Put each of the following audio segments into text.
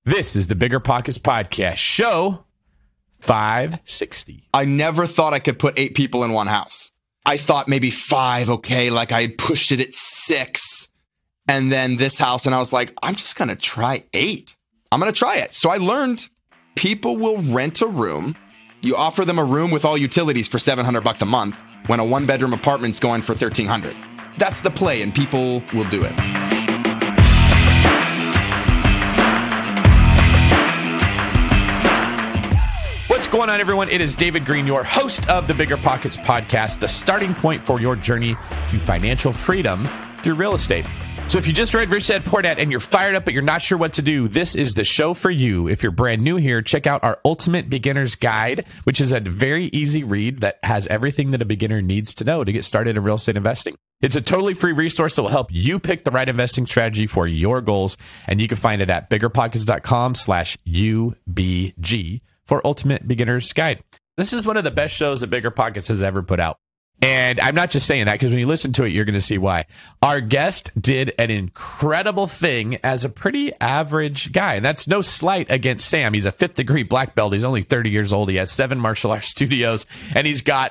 This is the Bigger Pockets Podcast, show 560. I never thought I could put 8 people in one house. I thought maybe 5, okay, like I had pushed it at 6. And then this house, and I was like, I'm just going to try 8. I'm going to try it. So I learned people will rent a room. You offer them a room with all utilities for $700 a month when a 1-bedroom apartment's going for $1,300. That's the play, and people will do it. What's going on, everyone? It is David Green, your host of the Bigger Pockets Podcast, the starting point for your journey to financial freedom through real estate. So if you just read Rich Dad Poor Dad and you're fired up but you're not sure what to do, this is the show for you. If you're brand new here, check out our Ultimate Beginner's Guide, which is a very easy read that has everything that a beginner needs to know to get started in real estate investing. It's a totally free resource that will help you pick the right investing strategy for your goals, and you can find it at biggerpockets.com/UBG for Ultimate Beginner's Guide. This is one of the best shows that Bigger Pockets has ever put out. And I'm not just saying that because when you listen to it, you're going to see why. Our guest did an incredible thing as a pretty average guy. And that's no slight against Sam. He's a 5th degree black belt. He's only 30 years old. He has 7 martial arts studios, and he's got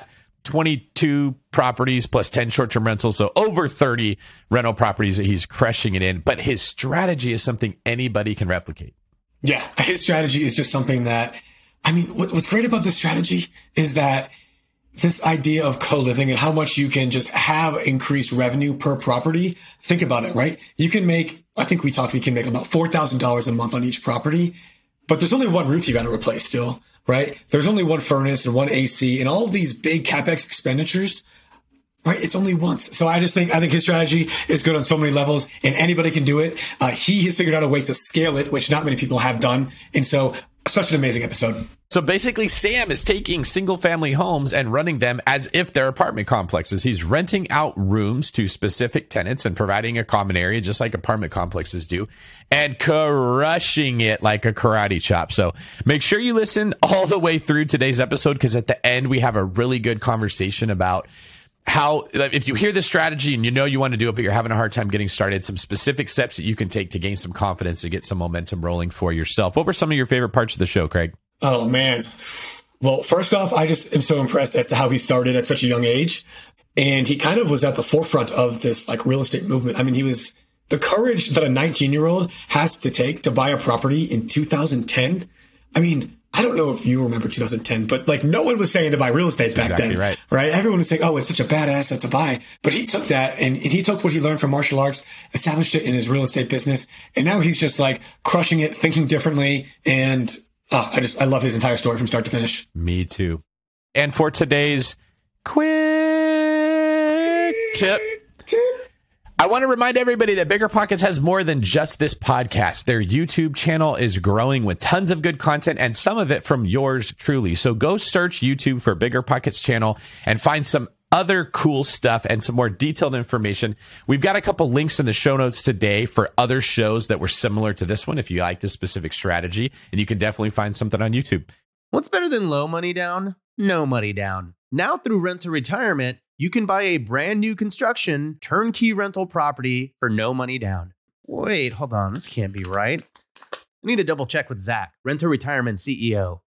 22 properties plus 10 short-term rentals. So over 30 rental properties that he's crushing it in. But his strategy is something anybody can replicate. Yeah, his strategy is just something that, I mean, what's great about this strategy is that this idea of co-living and how much you can just have increased revenue per property. Think about it, right? You can make, I think we can make about $4,000 a month on each property, but there's only one roof you got to replace still, right? There's only one furnace and one AC and all of these big CapEx expenditures, right? It's only once. So I think his strategy is good on so many levels and anybody can do it. He has figured out a way to scale it, which not many people have done. And so such an amazing episode. So basically, Sam is taking single-family homes and running them as if they're apartment complexes. He's renting out rooms to specific tenants and providing a common area, just like apartment complexes do, and crushing it like a karate chop. So make sure you listen all the way through today's episode, because at the end, we have a really good conversation about how, if you hear this strategy and you know you want to do it, but you're having a hard time getting started, some specific steps that you can take to gain some confidence, to get some momentum rolling for yourself. What were some of your favorite parts of the show, Craig? Oh, man. Well, first off, I just am so impressed as to how he started at such a young age. And he kind of was at the forefront of this like real estate movement. I mean, he was the courage that a 19-year-old has to take to buy a property in 2010. I mean, I don't know if you remember 2010, but like no one was saying to buy real estate back exactly then, right? Everyone was saying, oh, it's such a bad asset to buy. But he took that and he took what he learned from martial arts, established it in his real estate business. And now he's just like crushing it, thinking differently. And I love his entire story from start to finish. Me too. And for today's quick tip, I want to remind everybody that Bigger Pockets has more than just this podcast. Their YouTube channel is growing with tons of good content, and some of it from yours truly. So go search YouTube for Bigger Pockets channel and find some other cool stuff and some more detailed information. We've got a couple links in the show notes today for other shows that were similar to this one if you like this specific strategy, and you can definitely find something on YouTube. What's better than low money down? No money down. Now through Rent to Retirement, you can buy a brand new construction turnkey rental property for no money down. Wait, hold on. This can't be right. I need to double check with Zach, Rent to Retirement CEO.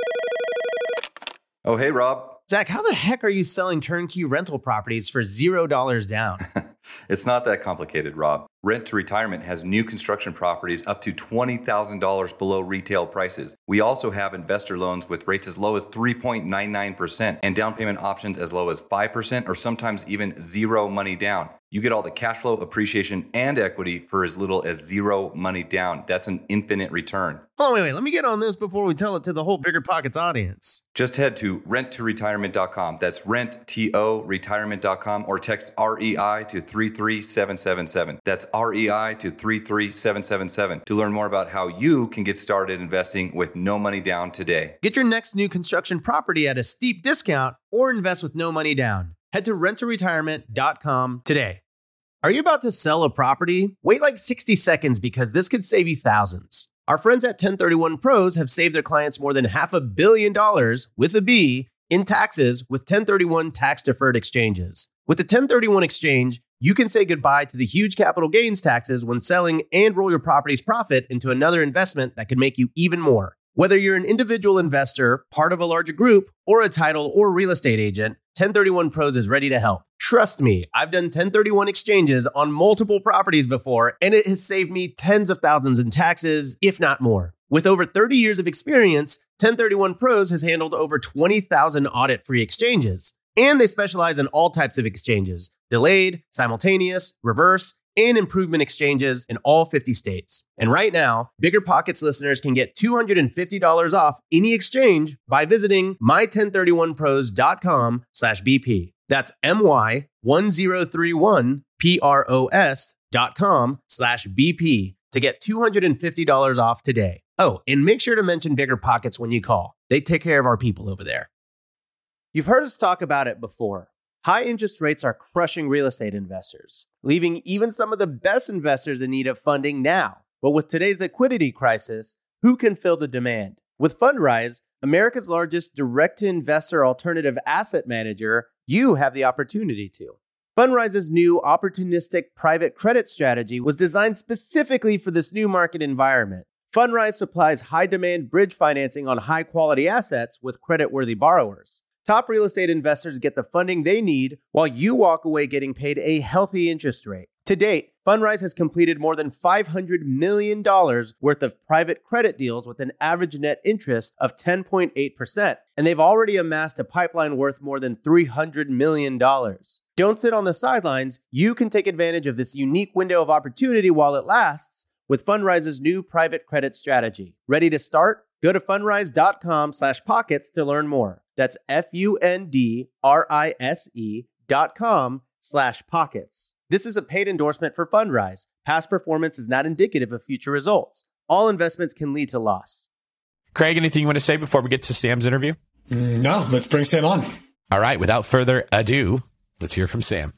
Oh, hey, Rob. Zach, how the heck are you selling turnkey rental properties for $0 down? It's not that complicated, Rob. Rent to Retirement has new construction properties up to $20,000 below retail prices. We also have investor loans with rates as low as 3.99% and down payment options as low as 5% or sometimes even zero money down. You get all the cash flow, appreciation, and equity for as little as zero money down. That's an infinite return. Oh, wait. Let me get on this before we tell it to the whole Bigger Pockets audience. Just head to renttoretirement.com. That's renttoretirement.com or text REI to 33777. That's REI to 33777 to learn more about how you can get started investing with no money down today. Get your next new construction property at a steep discount or invest with no money down. Head to renttoretirement.com today. Are you about to sell a property? Wait like 60 seconds because this could save you thousands. Our friends at 1031 Pros have saved their clients more than $500 million with a B in taxes with 1031 tax-deferred exchanges. With the 1031 exchange, you can say goodbye to the huge capital gains taxes when selling and roll your property's profit into another investment that could make you even more. Whether you're an individual investor, part of a larger group, or a title or real estate agent, 1031 Pros is ready to help. Trust me, I've done 1031 exchanges on multiple properties before, and it has saved me tens of thousands in taxes, if not more. With over 30 years of experience, 1031 Pros has handled over 20,000 audit-free exchanges. And they specialize in all types of exchanges: delayed, simultaneous, reverse, and improvement exchanges in all 50 states. And right now, Bigger Pockets listeners can get $250 off any exchange by visiting my1031pros.com/BP. That's my1031pros.com/BP to get $250 off today. Oh, and make sure to mention Bigger Pockets when you call. They take care of our people over there. You've heard us talk about it before. High interest rates are crushing real estate investors, leaving even some of the best investors in need of funding now. But with today's liquidity crisis, who can fill the demand? With Fundrise, America's largest direct-to-investor alternative asset manager, you have the opportunity to. Fundrise's new opportunistic private credit strategy was designed specifically for this new market environment. Fundrise supplies high-demand bridge financing on high-quality assets with credit-worthy borrowers. Top real estate investors get the funding they need while you walk away getting paid a healthy interest rate. To date, Fundrise has completed more than $500 million worth of private credit deals with an average net interest of 10.8%, and they've already amassed a pipeline worth more than $300 million. Don't sit on the sidelines. You can take advantage of this unique window of opportunity while it lasts with Fundrise's new private credit strategy. Ready to start? Go to fundrise.com/pockets to learn more. That's fundrise.com/pockets. This is a paid endorsement for Fundrise. Past performance is not indicative of future results. All investments can lead to loss. Craig, anything you want to say before we get to Sam's interview? No, let's bring Sam on. All right, without further ado, let's hear from Sam.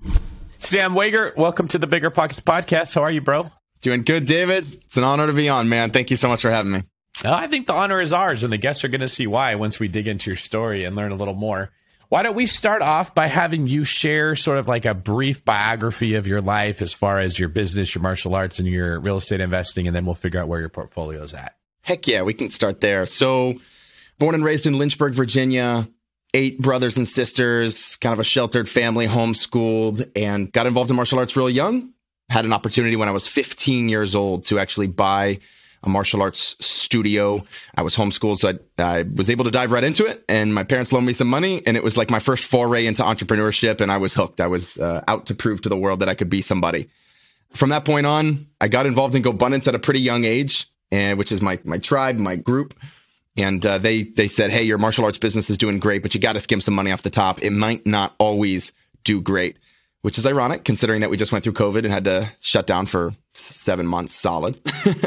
Sam Wager, welcome to the Bigger Pockets podcast. How are you, bro? Doing good, David. It's an honor to be on, man. Thank you so much for having me. I think the honor is ours, and the guests are going to see why once we dig into your story and learn a little more. Why don't we start off by having you share sort of like a brief biography of your life as far as your business, your martial arts, and your real estate investing, and then we'll figure out where your portfolio is at. Heck yeah, we can start there. So, born and raised in Lynchburg, Virginia, 8 brothers and sisters, kind of a sheltered family, homeschooled, and got involved in martial arts real young. Had an opportunity when I was 15 years old to actually buy a martial arts studio. I was homeschooled, so I was able to dive right into it, and my parents loaned me some money, and it was like my first foray into entrepreneurship, and I was hooked. I was out to prove to the world that I could be somebody. From that point on, I got involved in GoBundance at a pretty young age, which is my tribe, my group. And they said, hey, your martial arts business is doing great, but you got to skim some money off the top. It might not always do great, which is ironic considering that we just went through COVID and had to shut down for 7 months solid.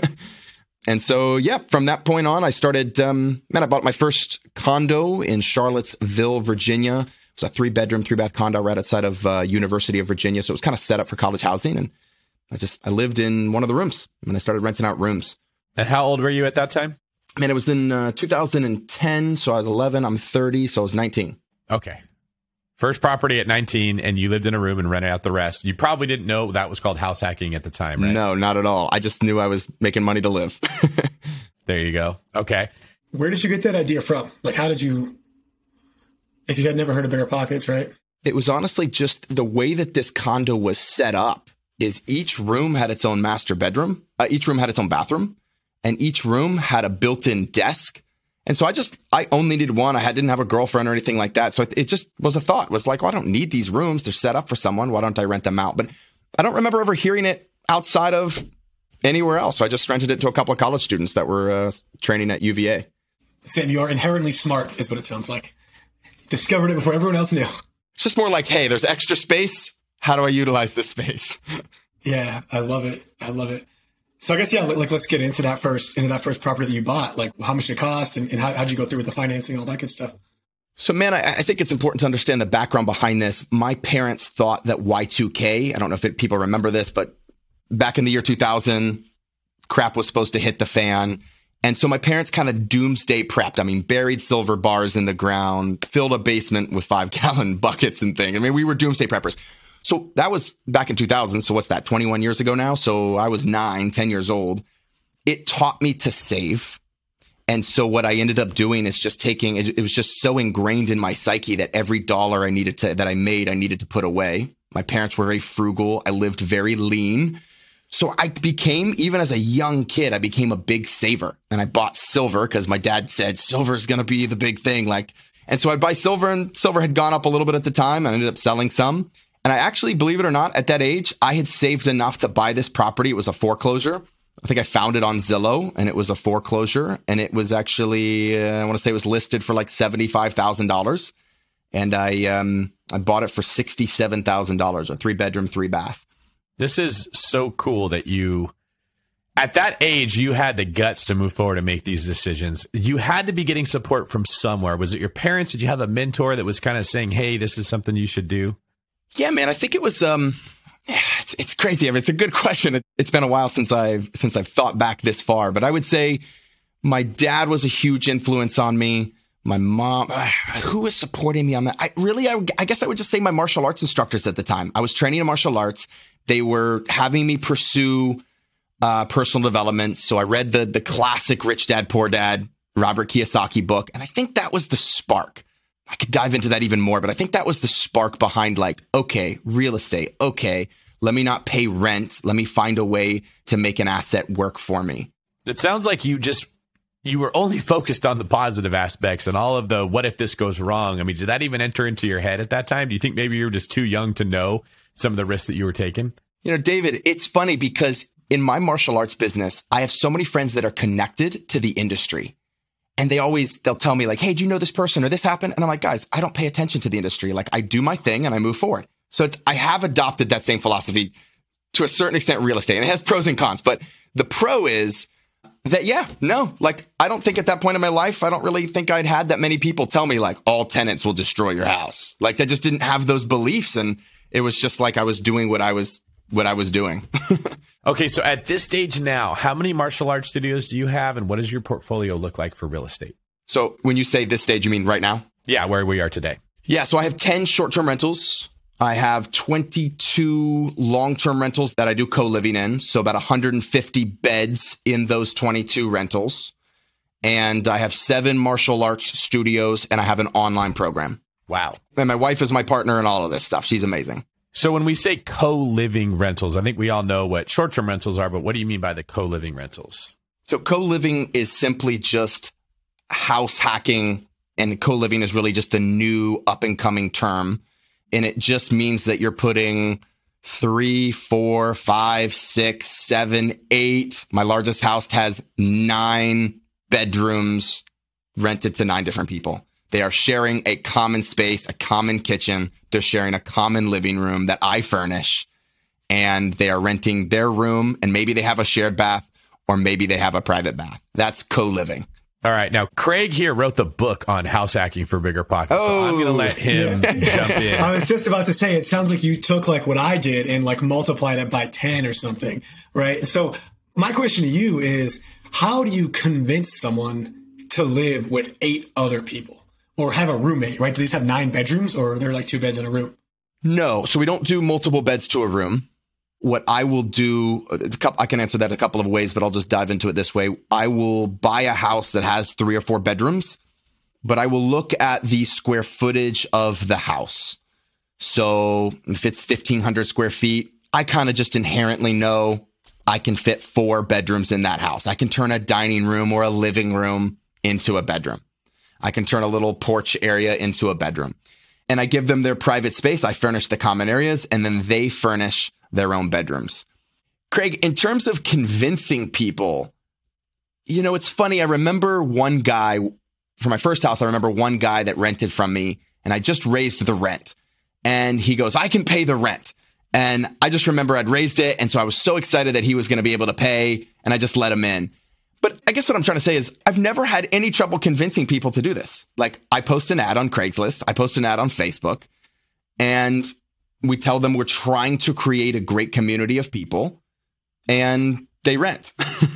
And so, yeah, from that point on, I started, I bought my first condo in Charlottesville, Virginia. It was a 3-bedroom, 3-bath condo right outside of University of Virginia. So it was kind of set up for college housing. And I lived in one of the rooms and I started renting out rooms. And how old were you at that time? Man, it was in 2010. So I was 11. I'm 30. So I was 19. Okay. First property at 19, and you lived in a room and rented out the rest. You probably didn't know that was called house hacking at the time, right? No, not at all. I just knew I was making money to live. There you go. Okay. Where did you get that idea from? Like, how did you, if you had never heard of Bigger Pockets, right? It was honestly just the way that this condo was set up is each room had its own master bedroom. Each room had its own bathroom, and each room had a built-in desk. And so I only needed one. I didn't have a girlfriend or anything like that. So it just was a thought. It was like, well, I don't need these rooms. They're set up for someone. Why don't I rent them out? But I don't remember ever hearing it outside of anywhere else. So I just rented it to a couple of college students that were training at UVA. Sam, you are inherently smart is what it sounds like. You discovered it before everyone else knew. It's just more like, hey, there's extra space. How do I utilize this space? Yeah, I love it. I love it. So I guess, yeah, like let's get into that first property that you bought. Like, how much did it cost and how'd you go through with the financing, all that good stuff? So, man, I think it's important to understand the background behind this. My parents thought that Y2K, I don't know if people remember this, but back in the year 2000, crap was supposed to hit the fan. And so my parents kind of doomsday prepped. I mean, buried silver bars in the ground, filled a basement with 5-gallon buckets and things. I mean, we were doomsday preppers. So that was back in 2000. So what's that, 21 years ago now? So I was 10 years old. It taught me to save. And so what I ended up doing is just taking, it was just so ingrained in my psyche that every dollar I needed to put away. My parents were very frugal. I lived very lean. So I became, even as a young kid, I became a big saver, and I bought silver because my dad said silver is going to be the big thing. And so I'd buy silver, and silver had gone up a little bit at the time. I ended up selling some. And I actually, believe it or not, at that age, I had saved enough to buy this property. It was a foreclosure. I think I found it on Zillow, and it was a foreclosure. And it was actually, I want to say it was listed for like $75,000. And I bought it for $67,000, a 3-bedroom, 3-bath. This is so cool that you, at that age, you had the guts to move forward and make these decisions. You had to be getting support from somewhere. Was it your parents? Did you have a mentor that was kind of saying, hey, this is something you should do? Yeah, man, I think it was, it's crazy. I mean, it's a good question. It's been a while since I've thought back this far, but I would say my dad was a huge influence on me. My mom, who was supporting me on that? I guess I would just say my martial arts instructors at the time. I was training in martial arts. They were having me pursue personal development. So I read the classic Rich Dad, Poor Dad, Robert Kiyosaki book. And I think that was the spark. I could dive into that even more, but I think that was the spark behind okay, real estate. Okay, let me not pay rent. Let me find a way to make an asset work for me. It sounds like you were only focused on the positive aspects and all of the, what if this goes wrong? I mean, did that even enter into your head at that time? Do you think maybe you were just too young to know some of the risks that you were taking? You know, David, it's funny because in my martial arts business, I have so many friends that are connected to the industry. And they'll tell me hey, do you know this person or this happened? And I'm like, guys, I don't pay attention to the industry. I do my thing and I move forward. So I have adopted that same philosophy to a certain extent in real estate. And it has pros and cons. But the pro is that, I don't think at that point in my life, I don't really think I'd had that many people tell me all tenants will destroy your house. I just didn't have those beliefs. And it was just I was doing what I was doing. Okay. So at this stage now, how many martial arts studios do you have and what does your portfolio look like for real estate? So when you say this stage, you mean right now? Yeah. Where we are today. Yeah. So I have 10 short-term rentals. I have 22 long-term rentals that I do co-living in. So about 150 beds in those 22 rentals. And I have 7 martial arts studios and I have an online program. Wow. And my wife is my partner in all of this stuff. She's amazing. So when we say co-living rentals, I think we all know what short-term rentals are, but what do you mean by the co-living rentals? So co-living is simply just house hacking, and co-living is really just the new up-and-coming term. And it just means that you're putting 3, 4, 5, 6, 7, 8. My largest house has 9 bedrooms rented to 9 different people. They are sharing a common space, a common kitchen. They're sharing a common living room that I furnish, and they are renting their room, and maybe they have a shared bath or maybe they have a private bath. That's co-living. All right. Now, Craig here wrote the book on house hacking for bigger pockets. So I'm going to let him jump in. I was just about to say, it sounds like you took what I did and multiplied it by 10 or something, right? So my question to you is, how do you convince someone to live with 8 other people? Or have a roommate, right? Do these have 9 bedrooms or they're 2 beds in a room? No. So we don't do multiple beds to a room. What I will do, I can answer that a couple of ways, but I'll just dive into it this way. I will buy a house that has 3 or 4 bedrooms, but I will look at the square footage of the house. So if it's 1,500 square feet, I kind of just inherently know I can fit 4 bedrooms in that house. I can turn a dining room or a living room into a bedroom. I can turn a little porch area into a bedroom. And I give them their private space. I furnish the common areas, and then they furnish their own bedrooms. Craig, in terms of convincing people, it's funny. I remember one guy for my first house. I remember one guy that rented from me, and I just raised the rent. And he goes, I can pay the rent. And I just remember I'd raised it. And so I was so excited that he was going to be able to pay, and I just let him in. But I guess what I'm trying to say is I've never had any trouble convincing people to do this. I post an ad on Craigslist. I post an ad on Facebook, and we tell them we're trying to create a great community of people, and they rent.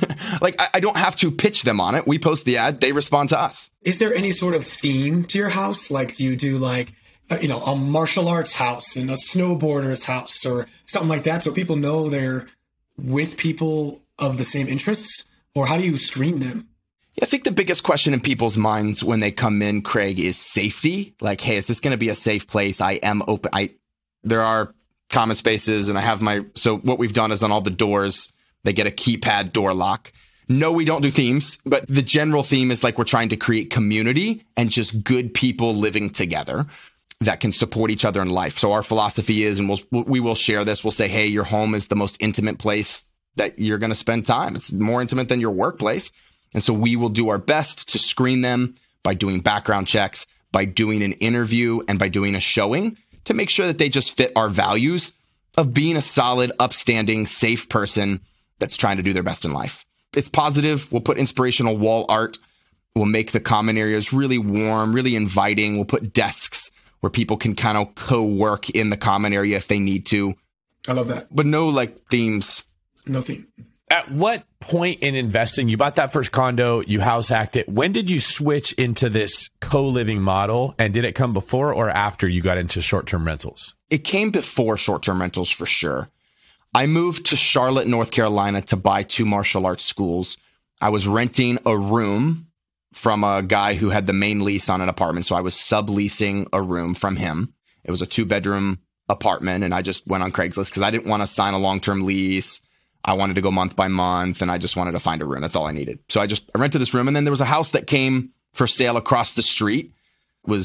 I don't have to pitch them on it. We post the ad. They respond to us. Is there any sort of theme to your house? Do you do a martial arts house and a snowboarder's house or something like that, so people know they're with people of the same interests? Or how do you screen them? I think the biggest question in people's minds when they come in, Craig, is safety. Like, hey, is this going to be a safe place? I am open. There are common spaces, and I have so what we've done is on all the doors, they get a keypad door lock. No, we don't do themes, but the general theme is like we're trying to create community and just good people living together that can support each other in life. So our philosophy is, and we will share this, we'll say, hey, your home is the most intimate place that you're going to spend time. It's more intimate than your workplace. And so we will do our best to screen them by doing background checks, by doing an interview, and by doing a showing to make sure that they just fit our values of being a solid, upstanding, safe person that's trying to do their best in life. It's positive. We'll put inspirational wall art. We'll make the common areas really warm, really inviting. We'll put desks where people can kind of co-work in the common area if they need to. I love that. But no like themes. No theme. At what point in investing, you bought that first condo, you house hacked it. When did you switch into this co-living model? And did it come before or after you got into short-term rentals? It came before short-term rentals for sure. I moved to Charlotte, North Carolina to buy 2 martial arts schools. I was renting a room from a guy who had the main lease on an apartment. So I was subleasing a room from him. It was a 2-bedroom apartment. And I just went on Craigslist because I didn't want to sign a long-term lease. I wanted to go month by month and I just wanted to find a room. That's all I needed. So I rented this room. And then there was a house that came for sale across the street. It was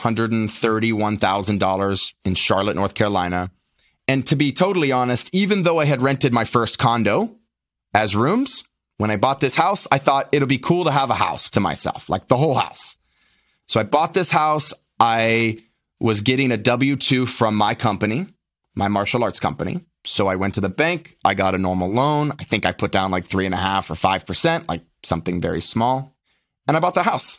$131,000 in Charlotte, North Carolina. And to be totally honest, even though I had rented my first condo as rooms, when I bought this house, I thought it'll be cool to have a house to myself, like the whole house. So I bought this house. I was getting a W-2 from my company, my martial arts company. So I went to the bank. I got a normal loan. I think I put down like 3.5% or 5%, like something very small. And I bought the house.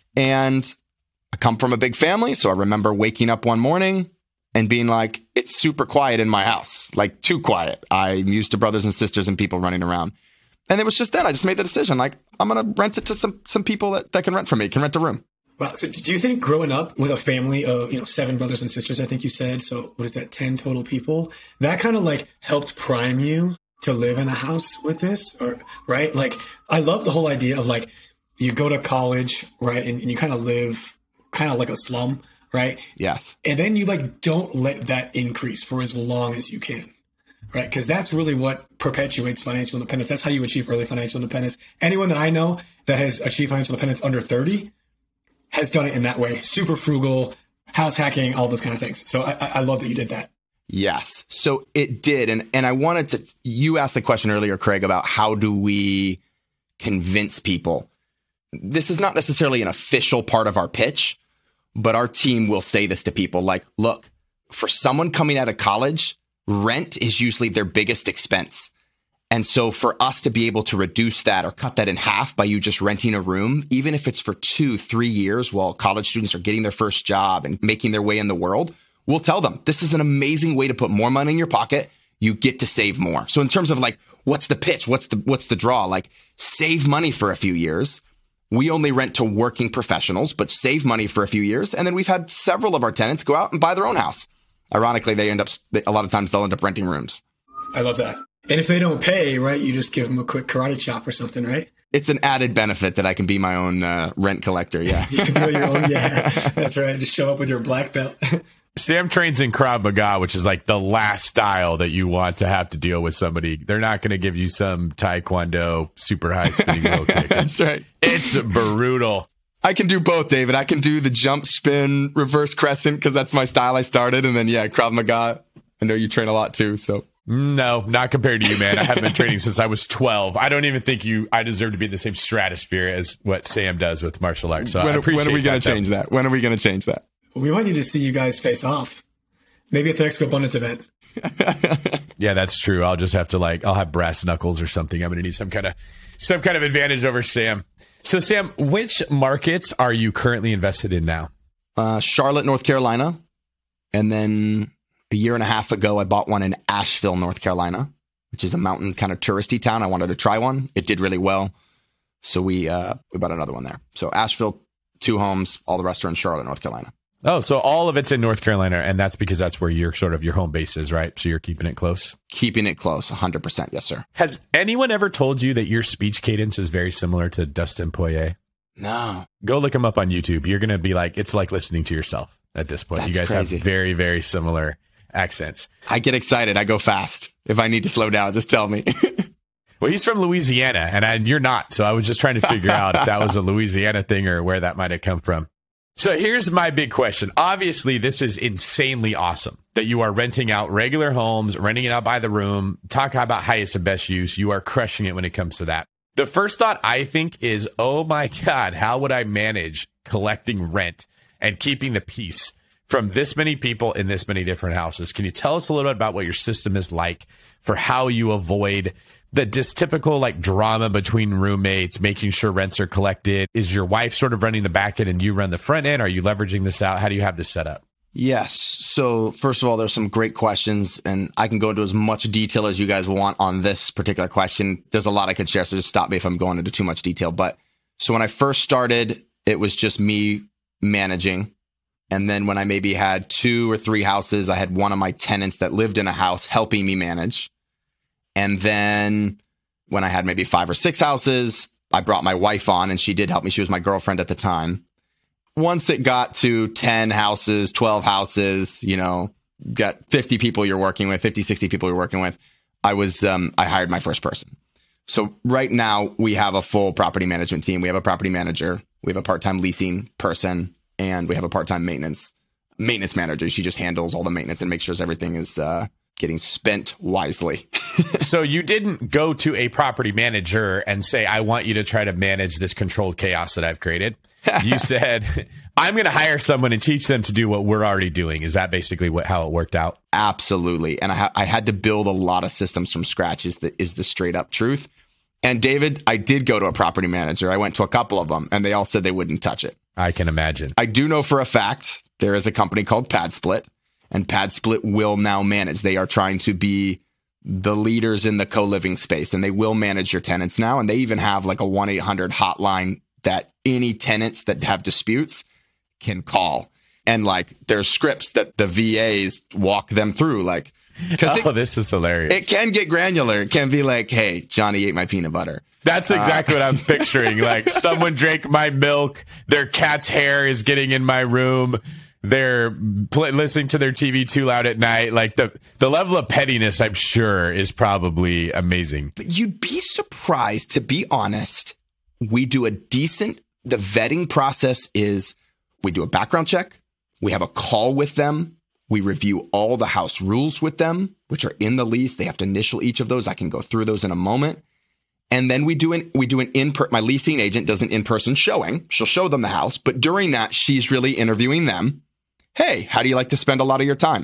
And I come from a big family. So I remember waking up one morning and being like, it's super quiet in my house, like too quiet. I'm used to brothers and sisters and people running around. And it was just then I just made the decision, like, I'm going to rent it to some people that can rent from me, can rent a room. Wow. So do you think growing up with a family of, 7 brothers and sisters, I think you said, so what is that, 10 total people, that kind of like helped prime you to live in a house with this, or right? Like, I love the whole idea of like, you go to college, right? And you kind of live kind of like a slum, right? Yes. And then you like, don't let that increase for as long as you can, right? Because that's really what perpetuates financial independence. That's how you achieve early financial independence. Anyone that I know that has achieved financial independence under 30 has done it in that way. Super frugal, house hacking, all those kind of things. So I love that you did that. Yes. So it did. And I wanted to, you asked the question earlier, Craig, about how do we convince people? This is not necessarily an official part of our pitch, but our team will say this to people like, look, for someone coming out of college, rent is usually their biggest expense. And so for us to be able to reduce that or cut that in half by you just renting a room, even if it's for 2-3 years while college students are getting their first job and making their way in the world, we'll tell them this is an amazing way to put more money in your pocket. You get to save more. So in terms of like, what's the pitch? What's the draw? Like, save money for a few years. We only rent to working professionals, but save money for a few years. And then we've had several of our tenants go out and buy their own house. Ironically, a lot of times they'll end up renting rooms. I love that. And if they don't pay, right, you just give them a quick karate chop or something, right? It's an added benefit that I can be my own rent collector. Yeah. You can be your own. Yeah, that's right. Just show up with your black belt. Sam trains in Krav Maga, which is like the last style that you want to have to deal with somebody. They're not going to give you some Taekwondo super high spinning low kick. That's right. It's brutal. I can do both, David. I can do the jump, spin, reverse crescent because that's my style I started. And then, yeah, Krav Maga. I know you train a lot too, so. No, not compared to you, man. I haven't been training since I was 12. I don't even think I deserve to be in the same stratosphere as what Sam does with martial arts. So when are we going to change that? When are we going to change that? We might need to see you guys face off. Maybe at the Expo Abundance event. Yeah, that's true. I'll just have to I'll have brass knuckles or something. I'm going to need some kind of advantage over Sam. So Sam, which markets are you currently invested in now? Charlotte, North Carolina. And then a year and a half ago, I bought one in Asheville, North Carolina, which is a mountain kind of touristy town. I wanted to try one. It did really well. So we bought another one there. So Asheville, 2 homes, all the rest are in Charlotte, North Carolina. Oh, so all of it's in North Carolina, and that's because that's where your home base is, right? So you're keeping it close? Keeping it close, 100%. Yes, sir. Has anyone ever told you that your speech cadence is very similar to Dustin Poirier? No. Go look him up on YouTube. You're going to be like, it's like listening to yourself at this point. That's you guys crazy. have very, very similar accents. I get excited. I go fast. If I need to slow down, just tell me. Well, he's from Louisiana, and you're not. So I was just trying to figure out if that was a Louisiana thing or where that might have come from. So here's my big question. Obviously, this is insanely awesome that you are renting out regular homes, renting it out by the room. Talk about highest and best use. You are crushing it when it comes to that. The first thought I think is, oh my God, how would I manage collecting rent and keeping the peace from this many people in this many different houses? Can you tell us a little bit about what your system is like for how you avoid the typical like drama between roommates, making sure rents are collected? Is your wife sort of running the back end and you run the front end? Are you leveraging this out? How do you have this set up? Yes. So first of all, there's some great questions, and I can go into as much detail as you guys want on this particular question. There's a lot I could share, so just stop me if I'm going into too much detail. But so when I first started, it was just me managing. And then when I maybe had 2 or 3 houses, I had one of my tenants that lived in a house helping me manage. And then when I had maybe 5 or 6 houses, I brought my wife on, and she did help me. She was my girlfriend at the time. Once it got to 10 houses, 12 houses, got 50 people you're working with, 50, 60 people you're working with, I hired my first person. So right now we have a full property management team. We have a property manager, we have a part-time leasing person, and we have a part-time maintenance manager. She just handles all the maintenance and makes sure everything is getting spent wisely. So you didn't go to a property manager and say, I want you to try to manage this controlled chaos that I've created. You said, I'm going to hire someone and teach them to do what we're already doing. Is that basically how it worked out? Absolutely. And I had to build a lot of systems from scratch is the straight up truth. And David, I did go to a property manager. I went to a couple of them, and they all said they wouldn't touch it. I can imagine. I do know for a fact there is a company called PadSplit, and PadSplit will now manage. They are trying to be the leaders in the co-living space, and they will manage your tenants now. And they even have like a 1-800 hotline that any tenants that have disputes can call. And like there's scripts that the VAs walk them through. Like, this is hilarious. It can get granular. It can be like, hey, Johnny ate my peanut butter. That's exactly what I'm picturing. Like someone drank my milk. Their cat's hair is getting in my room. They're listening to their TV too loud at night. Like the level of pettiness, I'm sure, is probably amazing. But you'd be surprised, to be honest. We do the vetting process is we do a background check. We have a call with them. We review all the house rules with them, which are in the lease. They have to initial each of those. I can go through those in a moment. And then we do an my leasing agent does an in-person showing. She'll show them the house, but during that, she's really interviewing them. Hey, how do you like to spend a lot of your time?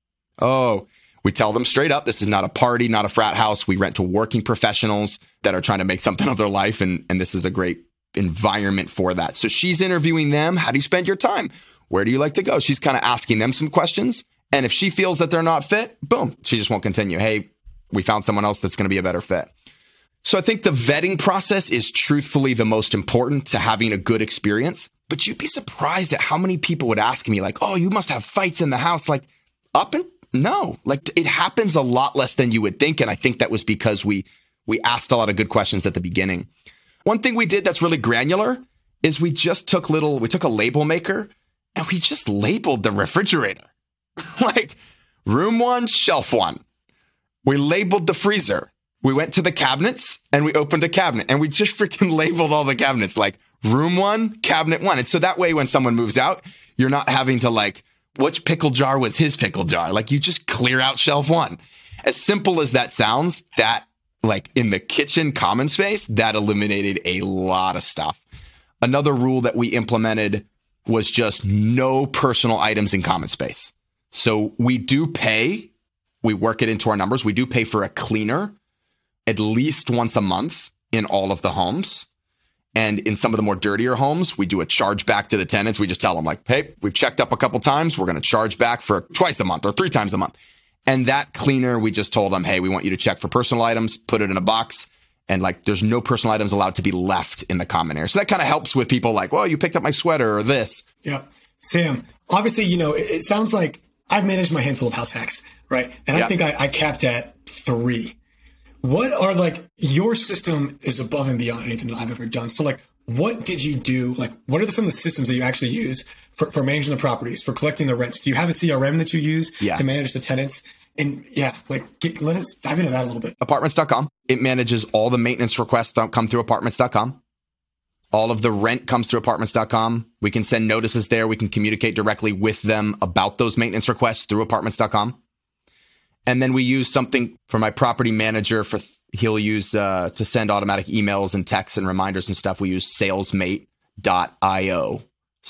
Oh, we tell them straight up, this is not a party, not a frat house. We rent to working professionals that are trying to make something of their life. And this is a great environment for that. So she's interviewing them. How do you spend your time? Where do you like to go? She's kind of asking them some questions. And if she feels that they're not fit, boom, she just won't continue. Hey, we found someone else that's going to be a better fit. So I think the vetting process is truthfully the most important to having a good experience. But you'd be surprised at how many people would ask me like, oh, you must have fights in the house. Like no, like it happens a lot less than you would think. And I think that was because we asked a lot of good questions at the beginning. One thing we did that's really granular is we took a label maker and we just labeled the refrigerator like room 1, shelf 1. We labeled the freezer. We went to the cabinets and we opened a cabinet and we just freaking labeled all the cabinets like room 1, cabinet 1. And so that way, when someone moves out, you're not having to like, which pickle jar was his pickle jar? Like you just clear out shelf 1. As simple as that sounds, that like in the kitchen common space, that eliminated a lot of stuff. Another rule that we implemented was just no personal items in common space. So we do pay, we work it into our numbers. We do pay for a cleaner at least once a month in all of the homes. And in some of the more dirtier homes, we do a charge back to the tenants. We just tell them like, hey, we've checked up a couple times. We're going to charge back for twice a month or 3 times a month. And that cleaner, we just told them, hey, we want you to check for personal items, put it in a box. And like, there's no personal items allowed to be left in the common area. So that kind of helps with people like, well, you picked up my sweater or this. Yeah. Sam, obviously, it sounds like I've managed my handful of house hacks, right? And I think I capped at 3. What are your system is above and beyond anything that I've ever done. So what did you do? What are some of the systems that you actually use for managing the properties, for collecting the rents? Do you have a CRM that you use to manage the tenants? And let us dive into that a little bit. Apartments.com. It manages all the maintenance requests that come through Apartments.com. All of the rent comes through Apartments.com. We can send notices there. We can communicate directly with them about those maintenance requests through Apartments.com. And then we use something for my property manager he'll use to send automatic emails and texts and reminders and stuff. We use salesmate.io,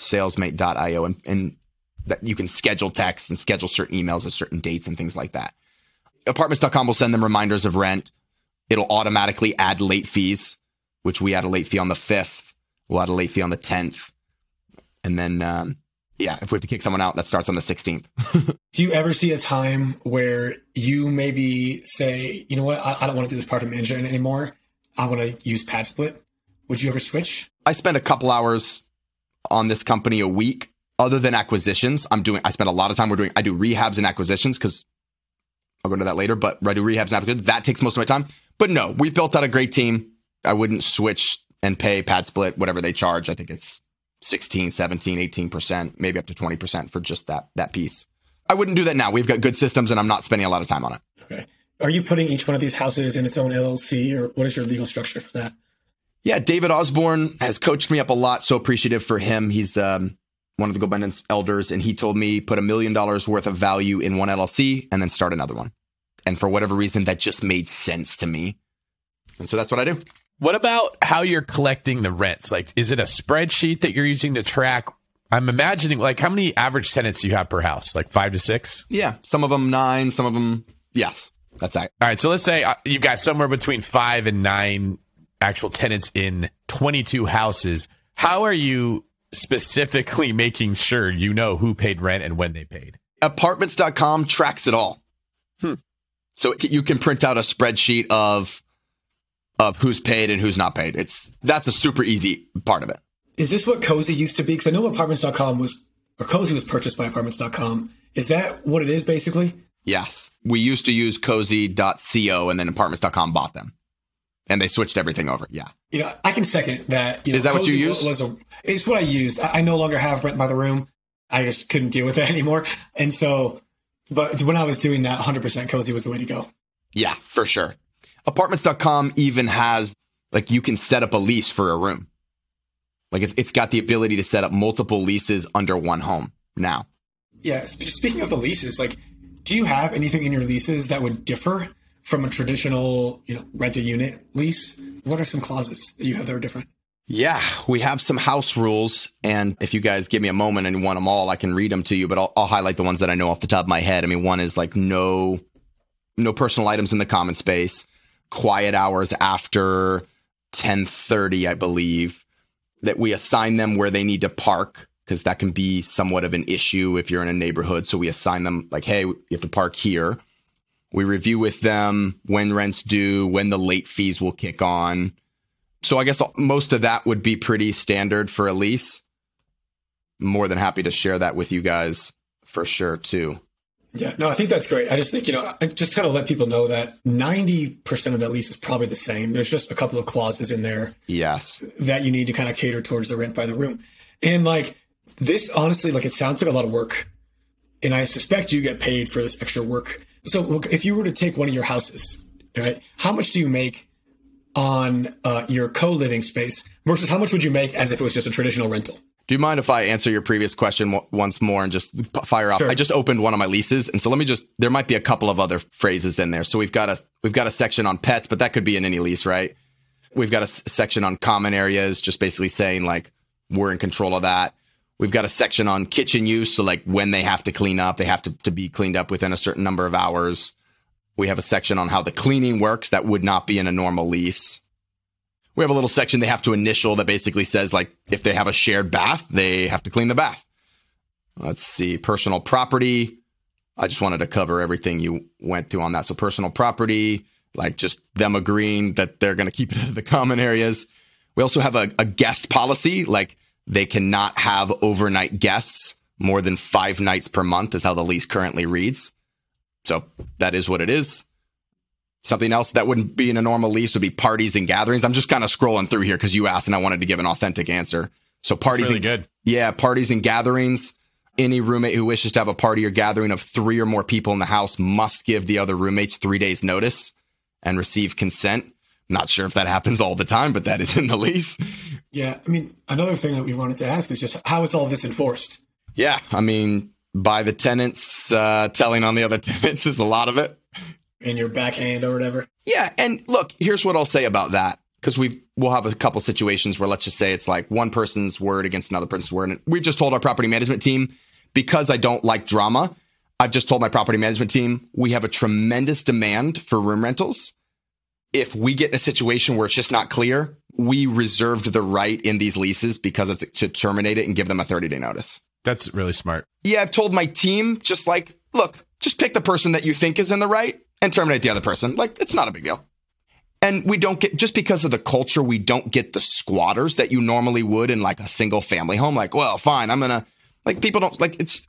and that you can schedule texts and schedule certain emails at certain dates and things like that. Apartments.com will send them reminders of rent. It'll automatically add late fees, which we add a late fee on the 5th. We'll add a late fee on the 10th. And then, if we have to kick someone out, that starts on the 16th. Do you ever see a time where you maybe say, you know what, I don't want to do this property management anymore. I want to use PadSplit. Would you ever switch? I spend a couple hours on this company a week. Other than acquisitions, I spend a lot of time I do rehabs and acquisitions because I'll go into that later, but I do rehabs and acquisitions. That takes most of my time. But no, we've built out a great team. I wouldn't switch and pay PadSplit, whatever they charge. I think it's 16, 17, 18%, maybe up to 20% for just that piece. I wouldn't do that now. We've got good systems and I'm not spending a lot of time on it. Okay. Are you putting each one of these houses in its own LLC, or what is your legal structure for that? Yeah, David Osborne has coached me up a lot. So appreciative for him. He's one of the GoBundance elders, and he told me put $1 million worth of value in one LLC and then start another one. And for whatever reason, that just made sense to me. And so that's what I do. What about how you're collecting the rents? Is it a spreadsheet that you're using to track? I'm imagining, how many average tenants do you have per house? 5 to 6? Yeah. Some of them 9, some of them, yes. That's it. All right. So let's say you've got somewhere between 5 and 9 actual tenants in 22 houses. How are you specifically making sure you know who paid rent and when they paid? Apartments.com tracks it all. So you can print out a spreadsheet of who's paid and who's not paid. That's a super easy part of it. Is this what Cozy used to be? Because I know Apartments.com Cozy was purchased by Apartments.com. Is that what it is basically? Yes. We used to use Cozy.co and then Apartments.com bought them. And they switched everything over. Yeah. I can second that. Is that Cozy what you use? It's what I used. I no longer have rent by the room. I just couldn't deal with it anymore. And so, but when I was doing that, 100% Cozy was the way to go. Yeah, for sure. Apartments.com even has, you can set up a lease for a room. It's got the ability to set up multiple leases under one home now. Yeah. Speaking of the leases, do you have anything in your leases that would differ from a traditional, rent a unit lease? What are some clauses that you have that are different? Yeah, we have some house rules. And if you guys give me a moment and you want them all, I can read them to you, but I'll highlight the ones that I know off the top of my head. I mean, one is no personal items in the common space, quiet hours after 10:30, I believe, that we assign them where they need to park, because that can be somewhat of an issue if you're in a neighborhood. So we assign them hey, you have to park here. We review with them when rent's due, when the late fees will kick on. So I guess most of that would be pretty standard for a lease. More than happy to share that with you guys for sure too. Yeah, no, I think that's great. I just think, I just kind of let people know that 90% of that lease is probably the same. There's just a couple of clauses in there. Yes. That you need to kind of cater towards the rent by the room. And this, honestly, it sounds like a lot of work. And I suspect you get paid for this extra work. So if you were to take one of your houses, right, how much do you make on your co-living space versus how much would you make as if it was just a traditional rental? Do you mind if I answer your previous question once more and just fire up? Sure. I just opened one of my leases. And so there might be a couple of other phrases in there. So we've got a section on pets, but that could be in any lease, right? We've got a section on common areas, just basically saying we're in control of that. We've got a section on kitchen use. So when they have to clean up, they have to be cleaned up within a certain number of hours. We have a section on how the cleaning works. That would not be in a normal lease. We have a little section they have to initial that basically says, if they have a shared bath, they have to clean the bath. Let's see, personal property. I just wanted to cover everything you went through on that. So personal property, just them agreeing that they're going to keep it in the common areas. We also have a guest policy, they cannot have overnight guests. More than 5 nights per month is how the lease currently reads. So that is what it is. Something else that wouldn't be in a normal lease would be parties and gatherings. I'm just kind of scrolling through here because you asked and I wanted to give an authentic answer. So parties, really good. Yeah, parties and gatherings. Any roommate who wishes to have a party or gathering of 3 or more people in the house must give the other roommates 3 days notice and receive consent. Not sure if that happens all the time, but that is in the lease. Yeah. I mean, another thing that we wanted to ask is just how is all this enforced? Yeah. I mean, by the tenants, telling on the other tenants is a lot of it. In your backhand or whatever. Yeah. And look, here's what I'll say about that. Because we'll have a couple situations where let's just say it's like one person's word against another person's word. And we've just told our property management team, because I don't like drama, I've just told my property management team, we have a tremendous demand for room rentals. If we get in a situation where it's just not clear, we reserved the right in these leases because it's to terminate it and give them a 30-day notice. That's really smart. Yeah, I've told my team, just like, look, just pick the person that you think is in the right and terminate the other person. Like, it's not a big deal. And we don't get, just because of the culture, we don't get the squatters that you normally would in like a single family home. Like, well, fine, I'm going to, like, people don't, like, it's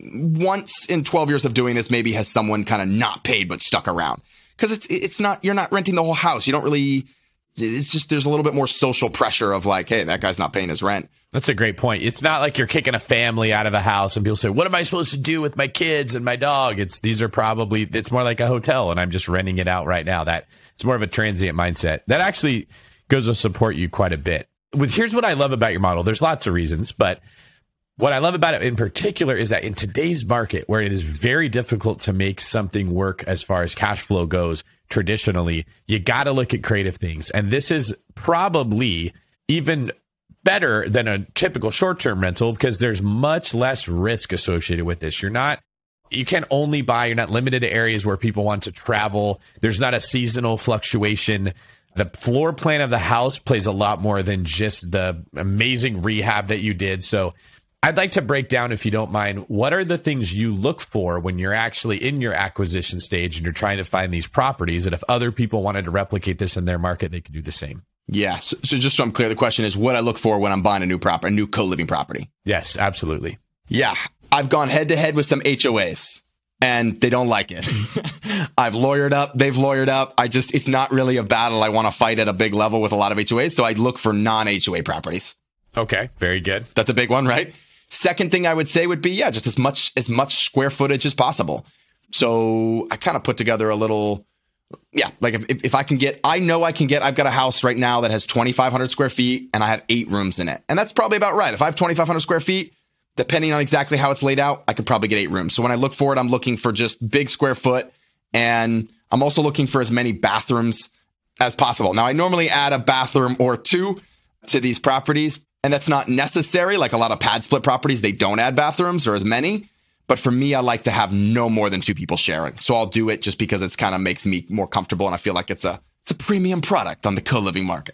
once in 12 years of doing this, maybe has someone kind of not paid but stuck around. Because it's not, you're not renting the whole house. You don't really, it's just, there's a little bit more social pressure of like, hey, that guy's not paying his rent. That's a great point. It's not like you're kicking a family out of a house and people say, what am I supposed to do with my kids and my dog? It's more like a hotel and I'm just renting it out right now. That it's more of a transient mindset. That actually goes to support you quite a bit. Here's what I love about your model. There's lots of reasons, but what I love about it in particular is that in today's market, where it is very difficult to make something work as far as cash flow goes traditionally, you got to look at creative things. And this is probably even better than a typical short-term rental because there's much less risk associated with this. You can only buy, you're not limited to areas where people want to travel. There's not a seasonal fluctuation. The floor plan of the house plays a lot more than just the amazing rehab that you did. So I'd like to break down, if you don't mind, what are the things you look for when you're actually in your acquisition stage and you're trying to find these properties that if other people wanted to replicate this in their market, they could do the same? Yeah. So just so I'm clear, the question is what I look for when I'm buying a new co-living property. Yes, absolutely. Yeah. I've gone head to head with some HOAs and they don't like it. I've lawyered up. They've lawyered up. It's not really a battle I want to fight at a big level with a lot of HOAs. So I look for non-HOA properties. Okay. Very good. That's a big one, right? Second thing I would say would be, yeah, just as much square footage as possible. So I kind of put together a little, yeah, like if I can get, I've got a house right now that has 2,500 square feet and I have 8 rooms in it. And that's probably about right. If I have 2,500 square feet, depending on exactly how it's laid out, I could probably get 8 rooms. So when I look for it, I'm looking for just big square foot. And I'm also looking for as many bathrooms as possible. Now I normally add a bathroom or 2 to these properties. And that's not necessary. Like a lot of pad split properties, they don't add bathrooms or as many. But for me, I like to have no more than 2 people sharing. So I'll do it just because it's kind of makes me more comfortable. And I feel like it's a premium product on the co-living market.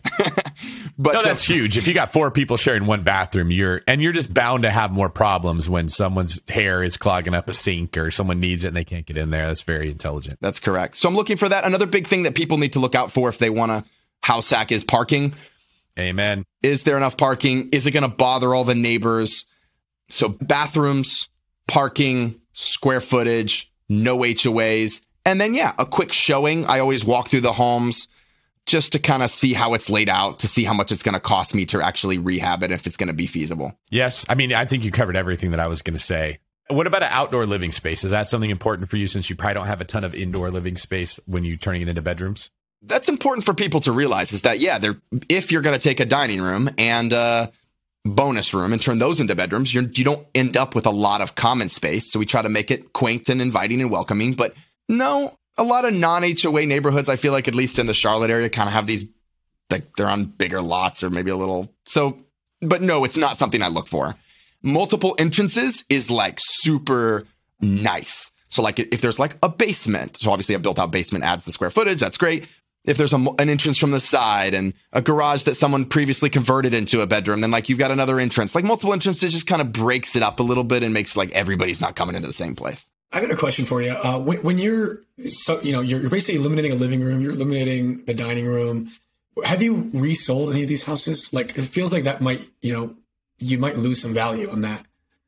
But no, that's huge. If you got 4 people sharing one bathroom, you're just bound to have more problems when someone's hair is clogging up a sink or someone needs it and they can't get in there. That's very intelligent. That's correct. So I'm looking for that. Another big thing that people need to look out for if they want to house hack is parking. Amen. Is there enough parking? Is it going to bother all the neighbors? So bathrooms, parking, square footage, no HOAs. And then, yeah, a quick showing. I always walk through the homes just to kind of see how it's laid out, to see how much it's going to cost me to actually rehab it, if it's going to be feasible. Yes. I mean, I think you covered everything that I was going to say. What about an outdoor living space? Is that something important for you since you probably don't have a ton of indoor living space when you're turning it into bedrooms? That's important for people to realize is that, yeah, if you're going to take a dining room and a bonus room and turn those into bedrooms, you don't end up with a lot of common space. So we try to make it quaint and inviting and welcoming. But no, a lot of non-HOA neighborhoods, I feel like, at least in the Charlotte area, kind of have these, like they're on bigger lots or maybe a little. So, but no, it's not something I look for. Multiple entrances is like super nice. So like if there's like a basement, so obviously a built out basement adds the square footage. That's great. If there's an entrance from the side and a garage that someone previously converted into a bedroom, then like you've got another entrance. Like multiple entrances just kind of breaks it up a little bit and makes like everybody's not coming into the same place. I got a question for you. When you're basically eliminating a living room, you're eliminating the dining room. Have you resold any of these houses? Like it feels like that might, you might lose some value on that.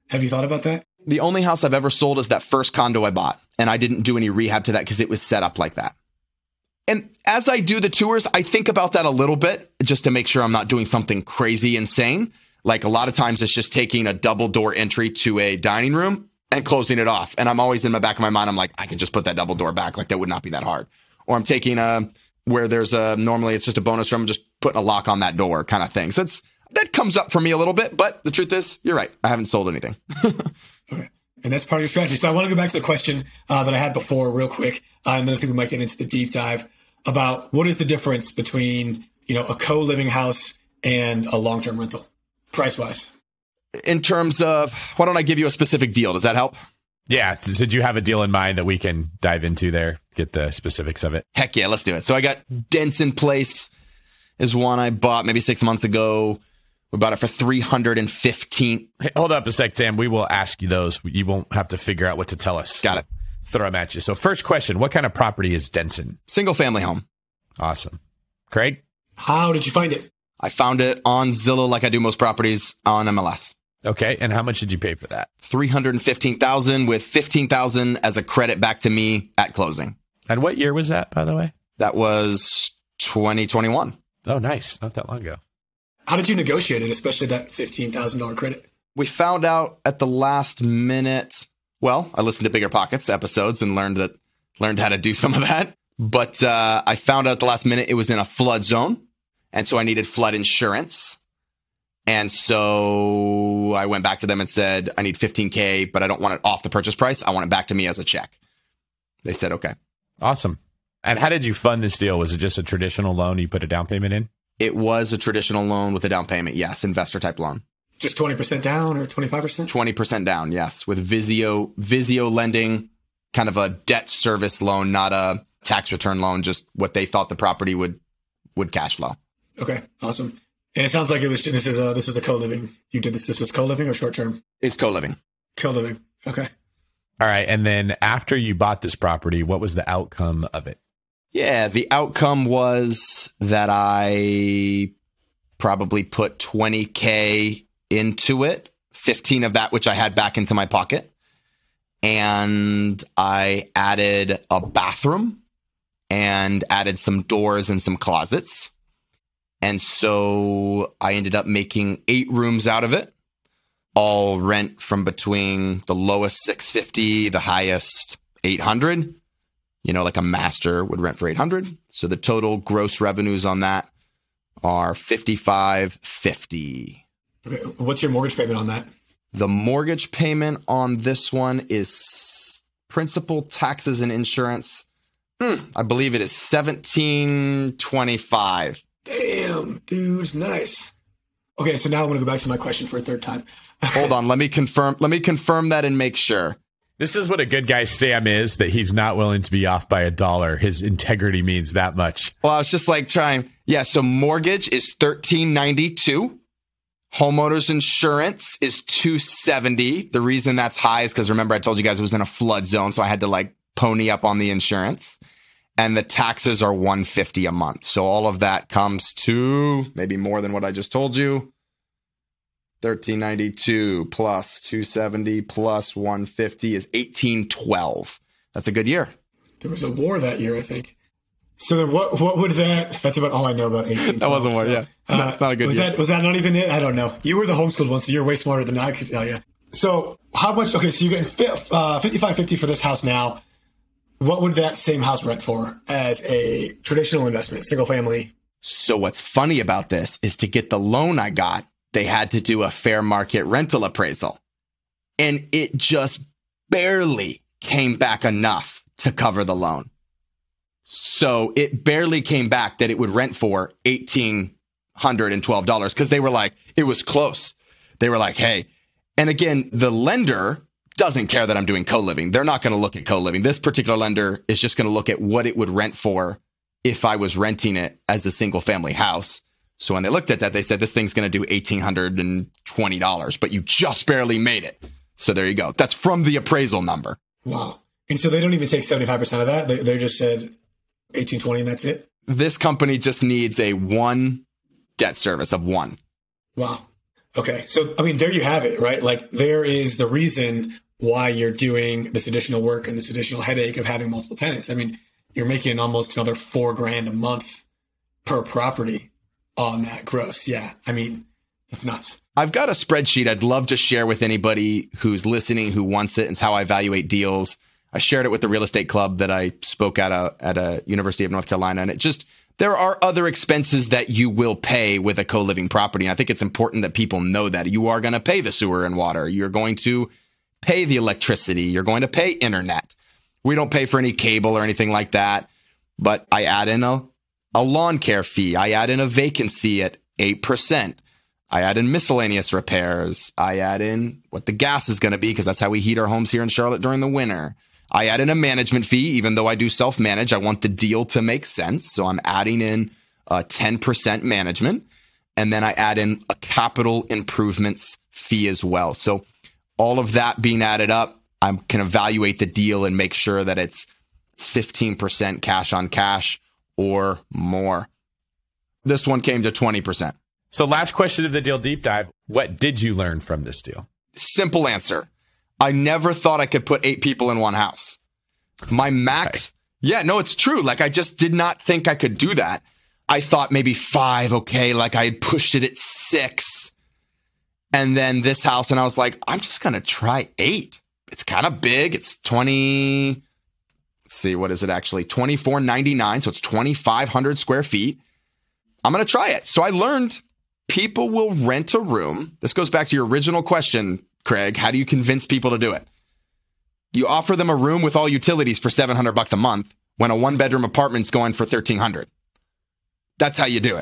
Have you thought about that? The only house I've ever sold is that first condo I bought, and I didn't do any rehab to that because it was set up like that. And as I do the tours, I think about that a little bit just to make sure I'm not doing something crazy insane. Like a lot of times it's just taking a double door entry to a dining room and closing it off. And I'm always in the back of my mind, I'm like, I can just put that double door back. Like that would not be that hard. Or I'm taking where there's normally it's just a bonus room, just putting a lock on that door kind of thing. So that comes up for me a little bit, but the truth is, you're right. I haven't sold anything. Okay. And that's part of your strategy. So I want to go back to the question that I had before real quick. And then I think we might get into the deep dive about what is the difference between, a co-living house and a long-term rental price-wise. In terms of, why don't I give you a specific deal? Does that help? Yeah. Did you have a deal in mind that we can dive into there? Get the specifics of it? Heck yeah, let's do it. So I got Denson Place is one I bought maybe 6 months ago. We bought it for $315. Hey, hold up a sec, Sam. We will ask you those. You won't have to figure out what to tell us. Got it. Throw them at you. So first question, what kind of property is Denson? Single family home. Awesome. Craig? How did you find it? I found it on Zillow like I do most properties on MLS. Okay. And how much did you pay for that? $315,000 with $15,000 as a credit back to me at closing. And what year was that, by the way? That was 2021. Oh, nice. Not that long ago. How did you negotiate it, especially that $15,000 credit? We found out at the last minute. Well, I listened to Bigger Pockets episodes and learned how to do some of that. But I found out at the last minute it was in a flood zone. And so I needed flood insurance. And so I went back to them and said, I need $15K, but I don't want it off the purchase price. I want it back to me as a check. They said, okay. Awesome. And how did you fund this deal? Was it just a traditional loan you put a down payment in? It was a traditional loan with a down payment. Yes. Investor type loan. Just 20% down or 25%? 20% down. Yes. With Vizio lending, kind of a debt service loan, not a tax return loan, just what they thought the property would cash flow. Okay. Awesome. And it sounds like this is a co-living. You did this. This is co-living or short-term? It's co-living. Co-living. Okay. All right. And then after you bought this property, what was the outcome of it? Yeah, the outcome was that I probably put $20K into it, 15 of that, which I had back into my pocket. And I added a bathroom and added some doors and some closets. And so I ended up making 8 rooms out of it, all rent from between the lowest $650, the highest $800. You know, like a master would rent for $800. So the total gross revenues on that are $5,550. Okay. What's your mortgage payment on that? The mortgage payment on this one is principal, taxes, and insurance. I believe it is $1,725. Damn, dude, nice. Okay, so now I'm going to go back to my question for a third time. Hold on, let me confirm that and make sure. This is what a good guy Sam is, that he's not willing to be off by $1. His integrity means that much. Well, I was just like trying. Yeah, so mortgage is $1,392. Homeowners insurance is $270. The reason that's high is because remember I told you guys it was in a flood zone, so I had to like pony up on the insurance. And the taxes are $150 a month. So all of that comes to maybe more than what I just told you. $1,392 plus $270 plus $150 is $1,812. That's a good year. There was a war that year, I think. So then what would that's about all I know about 1812. That wasn't war, yeah. That's not a good year. Was that not even it? I don't know. You were the homeschooled one, so you're way smarter than I could tell you. So how much, okay, so you're getting $5,550 for this house now. What would that same house rent for as a traditional investment, single family? So what's funny about this is to get the loan I got, they had to do a fair market rental appraisal. And it just barely came back enough to cover the loan. So it barely came back that it would rent for $1,812 because they were like, it was close. They were like, hey, and again, the lender doesn't care that I'm doing co-living. They're not going to look at co-living. This particular lender is just going to look at what it would rent for if I was renting it as a single family house. So when they looked at that, they said, this thing's going to do $1,820, but you just barely made it. So there you go. That's from the appraisal number. Wow. And so they don't even take 75% of that. They just said 1820 and that's it. This company just needs a one debt service of one. Wow. Okay. So, I mean, there you have it, right? Like, there is the reason why you're doing this additional work and this additional headache of having multiple tenants. I mean, you're making almost another $4,000 a month per property on that gross. Yeah. I mean, that's nuts. I've got a spreadsheet I'd love to share with anybody who's listening, who wants it, and it's how I evaluate deals. I shared it with the real estate club that I spoke at a University of North Carolina. And it just, there are other expenses that you will pay with a co-living property. And I think it's important that people know that you are going to pay the sewer and water. You're going to pay the electricity. You're going to pay internet. We don't pay for any cable or anything like that. But I add in a lawn care fee. I add in a vacancy at 8%. I add in miscellaneous repairs. I add in what the gas is going to be, because that's how we heat our homes here in Charlotte during the winter. I add in a management fee. Even though I do self-manage, I want the deal to make sense. So I'm adding in 10% management. And then I add in a capital improvements fee as well. So all of that being added up, I can evaluate the deal and make sure that it's 15% cash on cash or more. This one came to 20%. So last question of the deal deep dive. What did you learn from this deal? Simple answer. I never thought I could put 8 people in one house. My max. Okay. Yeah, no, it's true. Like, I just did not think I could do that. I thought maybe 5. Okay. Like, I had pushed it at 6. And then this house, and I was like, I'm just going to try 8. It's kind of big. It's 20. Let's see. What is it actually? 2499. So it's 2,500 square feet. I'm going to try it. So I learned people will rent a room. This goes back to your original question, Craig. How do you convince people to do it? You offer them a room with all utilities for $700 a month when a 1-bedroom apartment's going for $1,300. That's how you do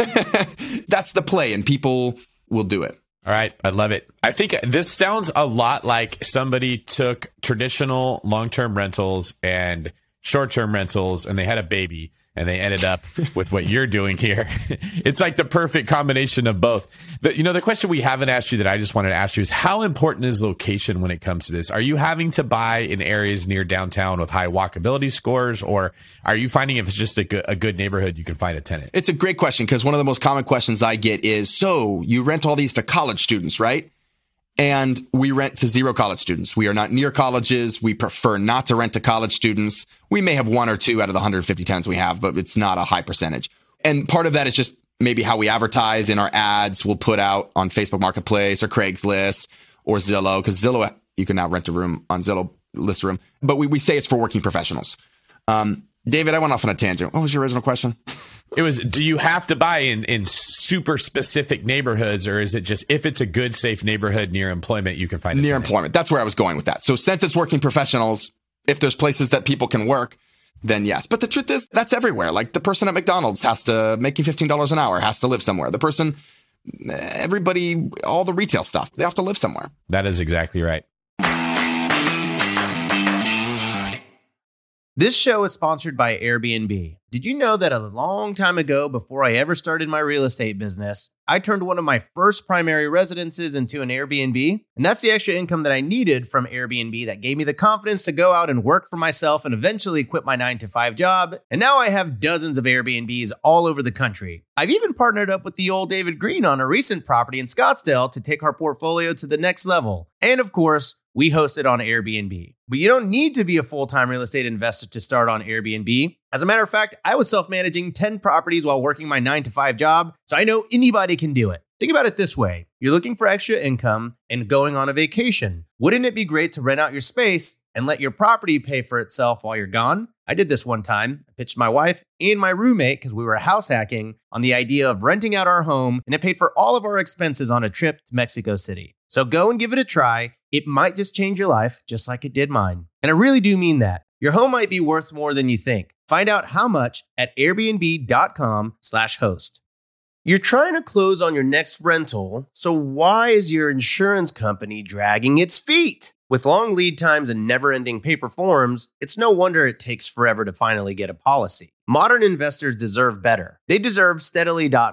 it. That's the play, and people will do it. All right. I love it. I think this sounds a lot like somebody took traditional long-term rentals and short-term rentals, and they had a baby, and they ended up with what you're doing here. It's like the perfect combination of both. The question we haven't asked you that I just wanted to ask you is, how important is location when it comes to this? Are you having to buy in areas near downtown with high walkability scores, or are you finding if it's just a good neighborhood, you can find a tenant? It's a great question, because one of the most common questions I get is, so you rent all these to college students, right? And we rent to 0 college students. We are not near colleges. We prefer not to rent to college students. We may have 1 or 2 out of the 150 tenants we have, but it's not a high percentage. And part of that is just maybe how we advertise in our ads. We'll put out on Facebook Marketplace or Craigslist or Zillow, because Zillow, you can now rent a room on Zillow, list a room. But we say it's for working professionals. David, I went off on a tangent. What was your original question? It was, do you have to buy in super specific neighborhoods, or is it just if it's a good, safe neighborhood near employment, you can find it? Near employment. That's where I was going with that. So since it's working professionals, if there's places that people can work, then yes. But the truth is, that's everywhere. Like, the person at McDonald's has to, making $15 an hour, has to live somewhere. The person, everybody, all the retail stuff, they have to live somewhere. That is exactly right. This show is sponsored by Airbnb. Did you know that a long time ago, before I ever started my real estate business, I turned one of my first primary residences into an Airbnb? And that's the extra income that I needed from Airbnb that gave me the confidence to go out and work for myself and eventually quit my 9-to-5 job. And now I have dozens of Airbnbs all over the country. I've even partnered up with the old David Green on a recent property in Scottsdale to take our portfolio to the next level. And of course, we host it on Airbnb. But you don't need to be a full-time real estate investor to start on Airbnb. As a matter of fact, I was self-managing 10 properties while working my 9-to-5 job, so I know anybody can do it. Think about it this way. You're looking for extra income and going on a vacation. Wouldn't it be great to rent out your space and let your property pay for itself while you're gone? I did this one time. I pitched my wife and my roommate, because we were house hacking, on the idea of renting out our home, and it paid for all of our expenses on a trip to Mexico City. So go and give it a try. It might just change your life, just like it did mine. And I really do mean that. Your home might be worth more than you think. Find out how much at airbnb.com/host. You're trying to close on your next rental, so why is your insurance company dragging its feet? With long lead times and never-ending paper forms, it's no wonder it takes forever to finally get a policy. Modern investors deserve better. They deserve Steadily.com.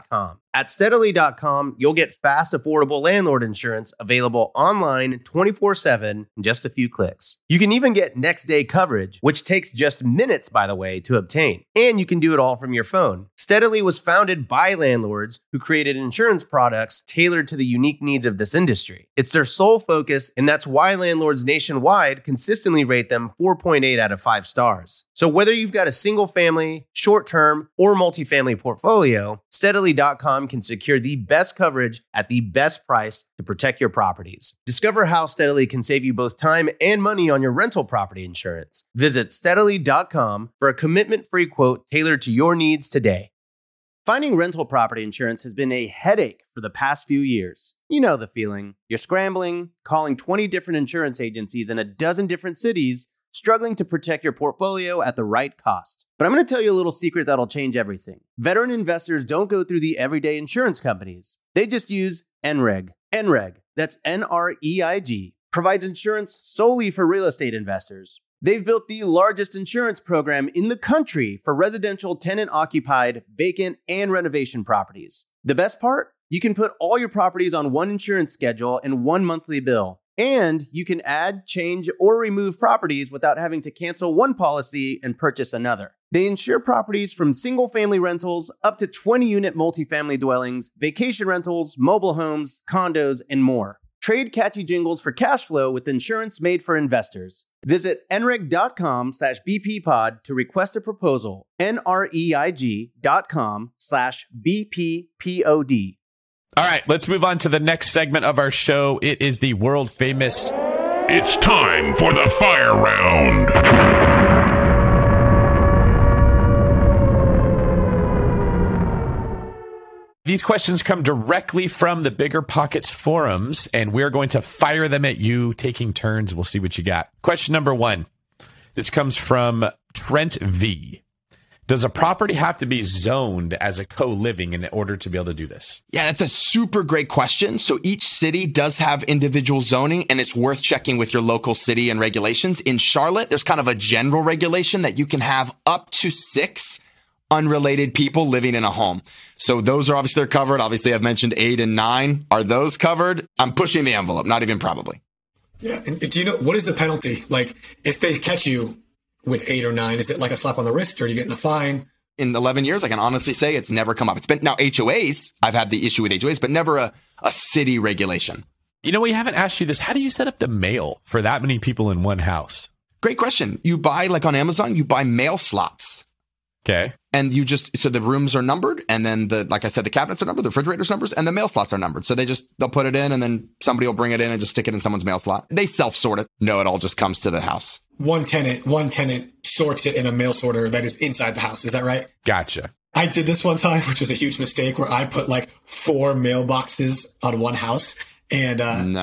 At Steadily.com, you'll get fast, affordable landlord insurance available online 24/7 in just a few clicks. You can even get next-day coverage, which takes just minutes, by the way, to obtain. And you can do it all from your phone. Steadily was founded by landlords who created insurance products tailored to the unique needs of this industry. It's their sole focus, and that's why landlords nationwide consistently rate them 4.8 out of 5 stars. So whether you've got a single-family, short-term, or multifamily portfolio, Steadily.com can secure the best coverage at the best price to protect your properties. Discover how Steadily can save you both time and money on your rental property insurance. Visit Steadily.com for a commitment-free quote tailored to your needs today. Finding rental property insurance has been a headache for the past few years. You know the feeling. You're scrambling, calling 20 different insurance agencies in a dozen different cities, struggling to protect your portfolio at the right cost. But I'm going to tell you a little secret that'll change everything. Veteran investors don't go through the everyday insurance companies. They just use NREG. NREG, that's NREIG, provides insurance solely for real estate investors. They've built the largest insurance program in the country for residential tenant-occupied, vacant, and renovation properties. The best part? You can put all your properties on one insurance schedule and one monthly bill. And you can add, change, or remove properties without having to cancel one policy and purchase another. They insure properties from single-family rentals up to 20-unit multifamily dwellings, vacation rentals, mobile homes, condos, and more. Trade catchy jingles for cash flow with insurance made for investors. Visit nreg.com/bppod to request a proposal. nreig.com/bppod. All right, let's move on to the next segment of our show. It is the world famous... It's time for the fire round. These questions come directly from the Bigger Pockets forums, and we're going to fire them at you, taking turns. We'll see what you got. Question number 1. This comes from Trent V. Does a property have to be zoned as a co-living in order to be able to do this? Yeah, that's a super great question. So each city does have individual zoning, and it's worth checking with your local city and regulations. In Charlotte, there's kind of a general regulation that you can have up to 6 unrelated people living in a home. So those are obviously covered. Obviously, I've mentioned 8 and 9. Are those covered? I'm pushing the envelope, not even probably. Yeah. And do you know, what is the penalty? Like, if they catch you with 8 or 9, is it like a slap on the wrist, or are you getting a fine? In 11 years, I can honestly say it's never come up. It's been now HOAs. I've had the issue with HOAs, but never a city regulation. You know, we haven't asked you this. How do you set up the mail for that many people in one house? Great question. You buy, like on Amazon, you buy mail slots. Okay. And you just, so the rooms are numbered, and then like I said, the cabinets are numbered, the refrigerator's numbers, and the mail slots are numbered. So they'll put it in, and then somebody will bring it in and just stick it in someone's mail slot. They self-sort it. No, it all just comes to the house. One tenant sorts it in a mail sorter that is inside the house. Is that right? Gotcha. I did this one time, which was a huge mistake, where I put like 4 mailboxes on one house. And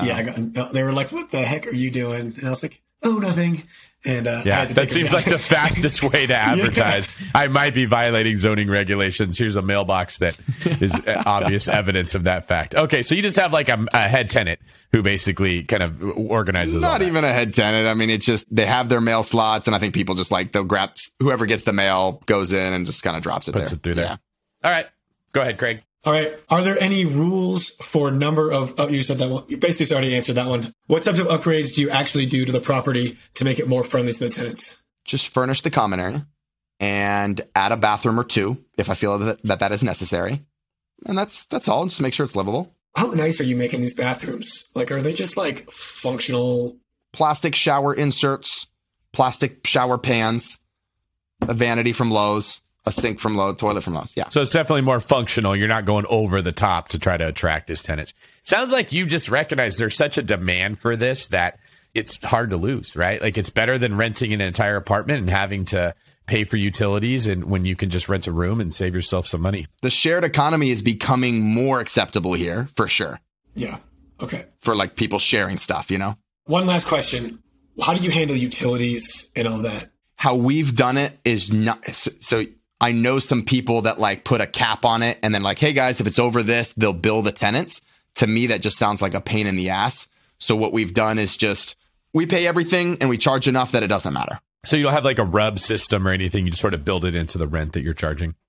they were like, "What the heck are you doing?" And I was like, "Oh, nothing." And that seems like the fastest way to advertise. Yeah. I might be violating zoning regulations. Here's a mailbox that is obvious evidence of that fact. Okay, so you just have like a head tenant who basically kind of organizes. Not even a head tenant. I mean, it's just they have their mail slots, and I think people just like they'll grab whoever gets the mail, goes in and just kind of drops it Puts it through there. Yeah. All right, go ahead, Craig. All right. Are there any rules for number of, you said that one. You basically already answered that one. What types of upgrades do you actually do to the property to make it more friendly to the tenants? Just furnish the common area and add a bathroom or 2 if I feel that is necessary. And that's all. Just make sure it's livable. How nice are you making these bathrooms? Like, are they just like functional? Plastic shower inserts, plastic shower pans, a vanity from Lowe's. A sink from Lowe's, toilet from Lowe's. Yeah. So it's definitely more functional. You're not going over the top to try to attract these tenants. Sounds like you just recognize there's such a demand for this that it's hard to lose, right? Like it's better than renting an entire apartment and having to pay for utilities, and when you can just rent a room and save yourself some money. The shared economy is becoming more acceptable here for sure. Yeah. Okay. For like people sharing stuff, you know? One last question. How do you handle utilities and all that? How we've done it is not so. I know some people that like put a cap on it and then like, hey guys, if it's over this, they'll bill the tenants. To me, that just sounds like a pain in the ass. So what we've done is just, we pay everything and we charge enough that it doesn't matter. So you don't have like a RUB system or anything. You just sort of build it into the rent that you're charging.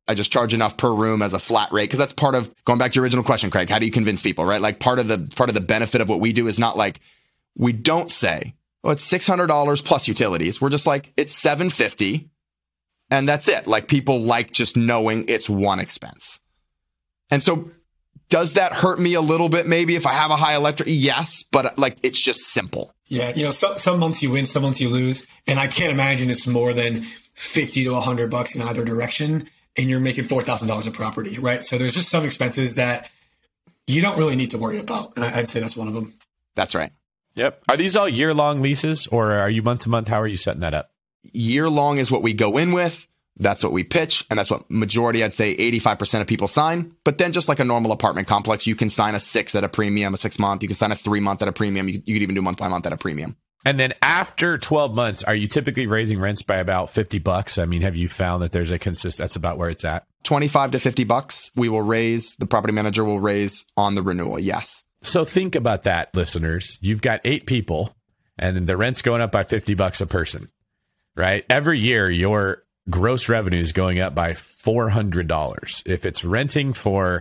I just charge enough per room as a flat rate. Cause that's part of going back to your original question, Craig. How do you convince people, right? Like part of the benefit of what we do is not like, we don't say, oh, it's $600 plus utilities. We're just like, it's $750 and that's it. Like people like just knowing it's one expense. And so does that hurt me a little bit? Maybe if I have a high electric? Yes, but like, it's just simple. Yeah. Some months you win, some months you lose. And I can't imagine it's more than $50 to $100 in either direction. And you're making $4,000 a property, right? So there's just some expenses that you don't really need to worry about. And I'd say that's one of them. That's right. Yep. Are these all year-long leases or are you month to month? How are you setting that up? Year-long is what we go in with. That's what we pitch. And that's what majority, I'd say 85% of people sign. But then just like a normal apartment complex, you can sign a 6 at a premium, a 6 month. You can sign a 3 month at a premium. You could even do month by month at a premium. And then after 12 months, are you typically raising rents by about $50? I mean, have you found that there's that's about where it's at? $25 to $50 we will raise. The property manager will raise on the renewal. Yes. So think about that, listeners. You've got 8 people and the rent's going up by $50 a person, right? Every year, your gross revenue is going up by $400. If it's renting for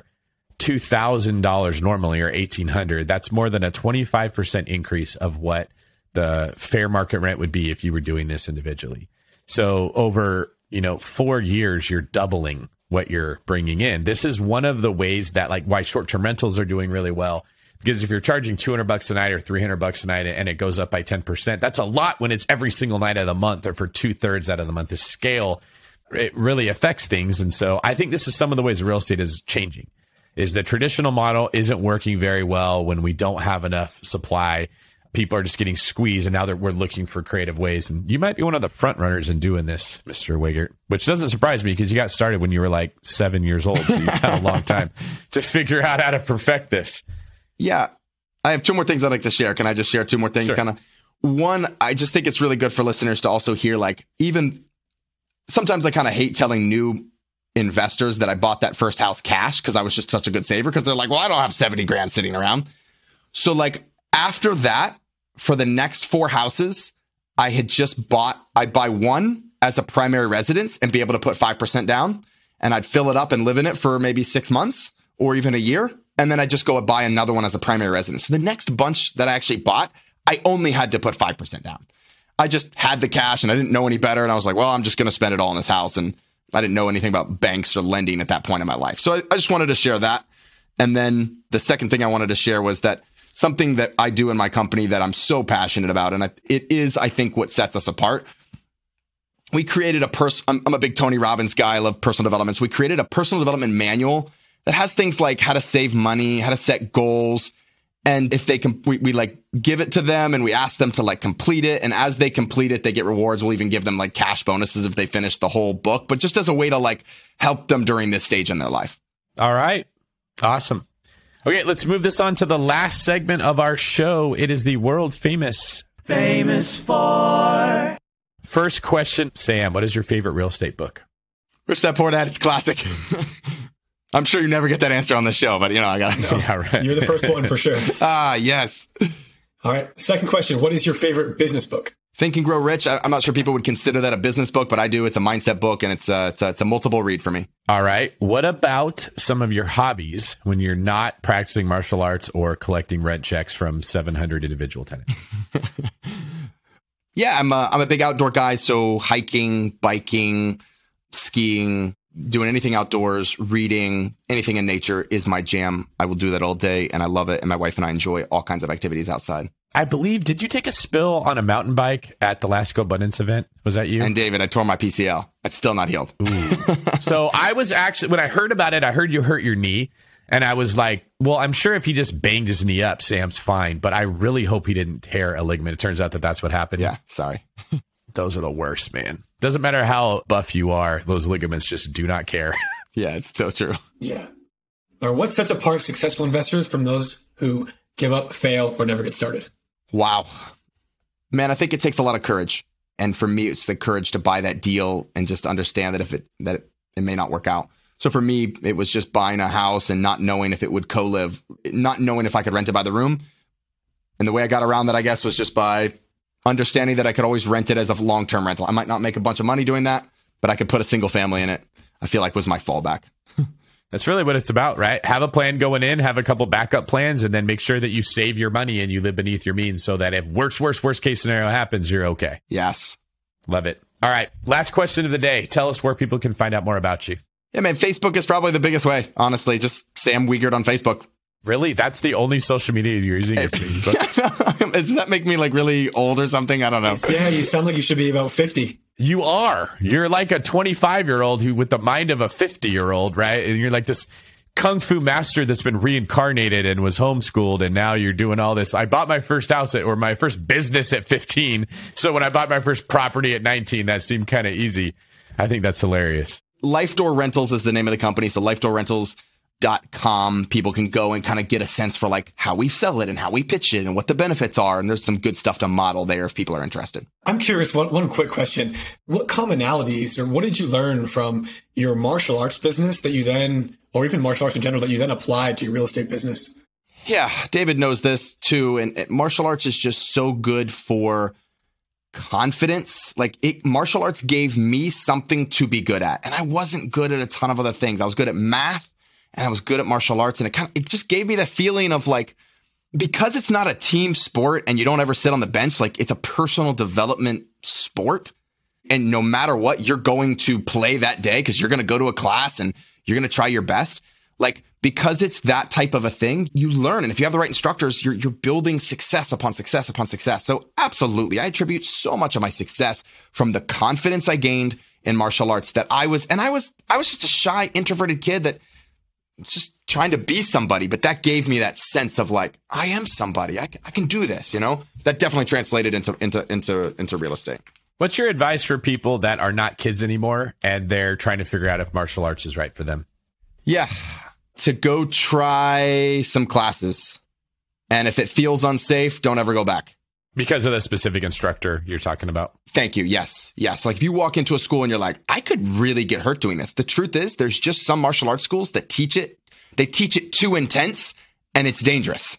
$2,000 normally or $1,800, that's more than a 25% increase of what the fair market rent would be if you were doing this individually. So over, 4 years, you're doubling what you're bringing in. This is one of the ways that like why short-term rentals are doing really well. Because if you're charging $200 a night or $300 a night and it goes up by 10%, that's a lot when it's every single night of the month or for 2/3 out of the month. The scale, it really affects things. And so I think this is some of the ways real estate is changing, is the traditional model isn't working very well when we don't have enough supply. People are just getting squeezed, and now that we're looking for creative ways. And you might be one of the front runners in doing this, Mr. Wiegert, which doesn't surprise me because you got started when you were like 7 years old. So you've had a long time to figure out how to perfect this. Yeah. I have 2 more things I'd like to share. Can I just share 2 more things? Sure. Kind of one, I just think it's really good for listeners to also hear, like, even sometimes I kind of hate telling new investors that I bought that first house cash because I was just such a good saver because they're like, well, I don't have 70 grand sitting around. So like after that, for the next 4 houses, I'd buy one as a primary residence and be able to put 5% down, and I'd fill it up and live in it for maybe 6 months or even a year. And then I just go and buy another one as a primary residence. So the next bunch that I actually bought, I only had to put 5% down. I just had the cash and I didn't know any better. And I was like, well, I'm just going to spend it all in this house. And I didn't know anything about banks or lending at that point in my life. So I just wanted to share that. And then the second thing I wanted to share was that something that I do in my company that I'm so passionate about. And it is, I think, what sets us apart. We created I'm a big Tony Robbins guy. I love personal development. So we created a personal development manual that has things like how to save money, how to set goals. And if they we like give it to them and we ask them to like complete it. And as they complete it, they get rewards. We'll even give them like cash bonuses if they finish the whole book, but just as a way to like help them during this stage in their life. All right. Awesome. Okay, let's move this on to the last segment of our show. It is the world famous for. First question, Sam, what is your favorite real estate book? Rich Dad Poor Dad. It's classic. I'm sure you never get that answer on the show, but I got to know. Yeah, right. You're the first one for sure. Yes. All right. Second question. What is your favorite business book? Think and Grow Rich. I'm not sure people would consider that a business book, but I do. It's a mindset book, and it's a multiple read for me. All right. What about some of your hobbies when you're not practicing martial arts or collecting rent checks from 700 individual tenants? Yeah, I'm a big outdoor guy. So hiking, biking, skiing, doing anything outdoors, reading, anything in nature is my jam. I will do that all day, and I love it. And my wife and I enjoy all kinds of activities outside. I believe, did you take a spill on a mountain bike at the Last Go Abundance event? Was that you? And David, I tore my PCL. It's still not healed. So I was actually, when I heard about it, I heard you hurt your knee. And I was like, well, I'm sure if he just banged his knee up, Sam's fine. But I really hope he didn't tear a ligament. It turns out that that's what happened. Yeah, sorry. Those are the worst, man. Doesn't matter how buff you are. Those ligaments just do not care. Yeah, it's so true. Yeah. Or what sets apart successful investors from those who give up, fail, or never get started? Wow. Man, I think it takes a lot of courage. And for me, it's the courage to buy that deal and just understand that it may not work out. So for me, it was just buying a house and not knowing if it would co-live, not knowing if I could rent it by the room. And the way I got around that, I guess, was just by understanding that I could always rent it as a long-term rental. I might not make a bunch of money doing that, but I could put a single family in it. I feel like was my fallback. That's really what it's about, right? Have a plan going in, have a couple backup plans, and then make sure that you save your money and you live beneath your means so that if worst case scenario happens, you're okay. Yes. Love it. All right. Last question of the day. Tell us where people can find out more about you. Yeah, man, Facebook is probably the biggest way, honestly. Just Sam Wiegert on Facebook. Really? That's the only social media you're using is Facebook? Does that make me like really old or something? I don't know. Yeah, you sound like you should be about 50. You are. You're like a 25-year-old who with the mind of a 50-year-old, right? And you're like this kung fu master that's been reincarnated and was homeschooled, and now you're doing all this. I bought my first house or my first business at 15. So when I bought my first property at 19, that seemed kind of easy. I think that's hilarious. Life Door Rentals is the name of the company. So lifedoorrentals.com. People can go and kind of get a sense for like how we sell it and how we pitch it and what the benefits are. And there's some good stuff to model there if people are interested. I'm curious, one quick question. What commonalities or what did you learn from your martial arts business that you then, or even martial arts in general, that you then applied to your real estate business? Yeah, David knows this too. And martial arts is just so good for confidence. Like martial arts gave me something to be good at. And I wasn't good at a ton of other things. I was good at math and I was good at martial arts. And it just gave me the feeling of like, because it's not a team sport and you don't ever sit on the bench, like it's a personal development sport. And no matter what, you're going to play that day because you're going to go to a class and you're going to try your best. Like, because it's that type of a thing, you learn. And if you have the right instructors, you're building success upon success upon success. So absolutely, I attribute so much of my success from the confidence I gained in martial arts that I was just a shy, introverted kid that was just trying to be somebody. But that gave me that sense of like, I am somebody. I can do this, you know? That definitely translated into real estate. What's your advice for people that are not kids anymore and they're trying to figure out if martial arts is right for them? Yeah. To go try some classes. And if it feels unsafe, don't ever go back. Because of the specific instructor you're talking about? Thank you. Yes. Yes. Like if you walk into a school and you're like, I could really get hurt doing this. The truth is there's just some martial arts schools that teach it. They teach it too intense and it's dangerous.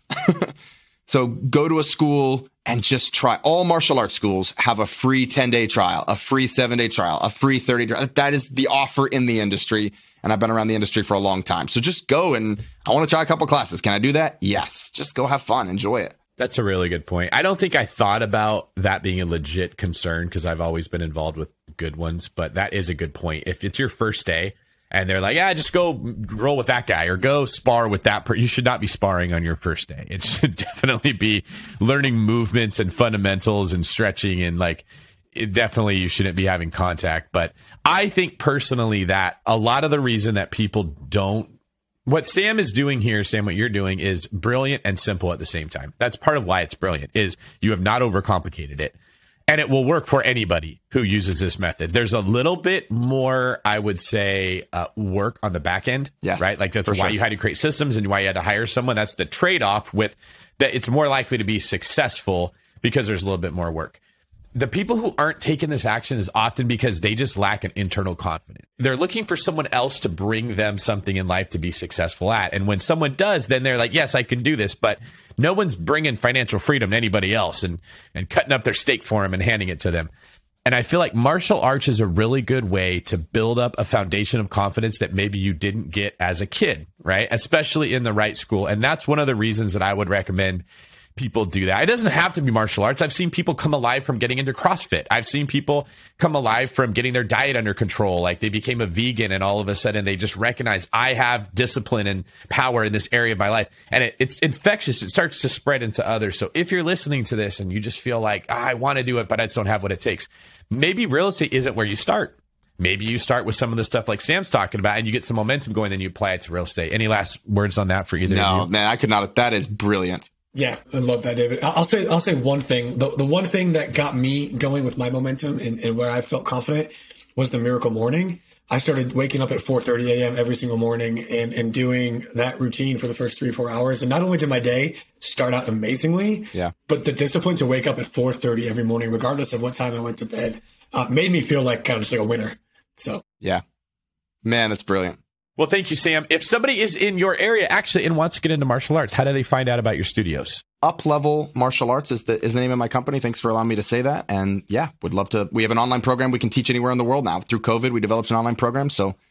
So go to a school and just try. All martial arts schools have a free 10-day trial, a free 7-day trial, a free 30-day trial. That is the offer in the industry. And I've been around the industry for a long time. So just go and I want to try a couple classes. Can I do that? Yes. Just go have fun. Enjoy it. That's a really good point. I don't think I thought about that being a legit concern because I've always been involved with good ones. But that is a good point. If it's your first day and they're like, yeah, just go roll with that guy or go spar with that person. You should not be sparring on your first day. It should definitely be learning movements and fundamentals and stretching and like definitely you shouldn't be having contact. But I think personally that a lot of the reason that people don't, what Sam is doing here, Sam, what you're doing is brilliant and simple at the same time. That's part of why it's brilliant is you have not overcomplicated it. And it will work for anybody who uses this method. There's a little bit more, I would say, work on the back end, yes, right? Like that's why you had to create systems and why you had to hire someone. That's the trade-off with that. It's more likely to be successful because there's a little bit more work. The people who aren't taking this action is often because they just lack an internal confidence. They're looking for someone else to bring them something in life to be successful at. And when someone does, then they're like, yes, I can do this. But no one's bringing financial freedom to anybody else and cutting up their steak for them and handing it to them. And I feel like martial arts is a really good way to build up a foundation of confidence that maybe you didn't get as a kid, right? Especially in the right school. And that's one of the reasons that I would recommend people do that. It doesn't have to be martial arts. I've seen people come alive from getting into CrossFit. I've seen people come alive from getting their diet under control. Like they became a vegan and all of a sudden they just recognize I have discipline and power in this area of my life. And it's infectious. It starts to spread into others. So if you're listening to this and you just feel like, I want to do it, but I just don't have what it takes, maybe real estate isn't where you start. Maybe you start with some of the stuff like Sam's talking about and you get some momentum going, then you apply it to real estate. Any last words on that for either of you? No, man, I could not. That is brilliant. Yeah, I love that, David. I'll say one thing. The one thing that got me going with my momentum and where I felt confident was the Miracle Morning. I started waking up at 4:30 a.m. every single morning and doing that routine for the first 3-4 hours. And not only did my day start out amazingly, but the discipline to wake up at 4:30 every morning, regardless of what time I went to bed, made me feel like kind of just like a winner. So yeah, man, that's brilliant. Well, thank you, Sam. If somebody is in your area actually and wants to get into martial arts, how do they find out about your studios? Up Level Martial Arts is the name of my company. Thanks for allowing me to say that. And yeah, would love to. We have an online program we can teach anywhere in the world now. Through COVID, we developed an online program. So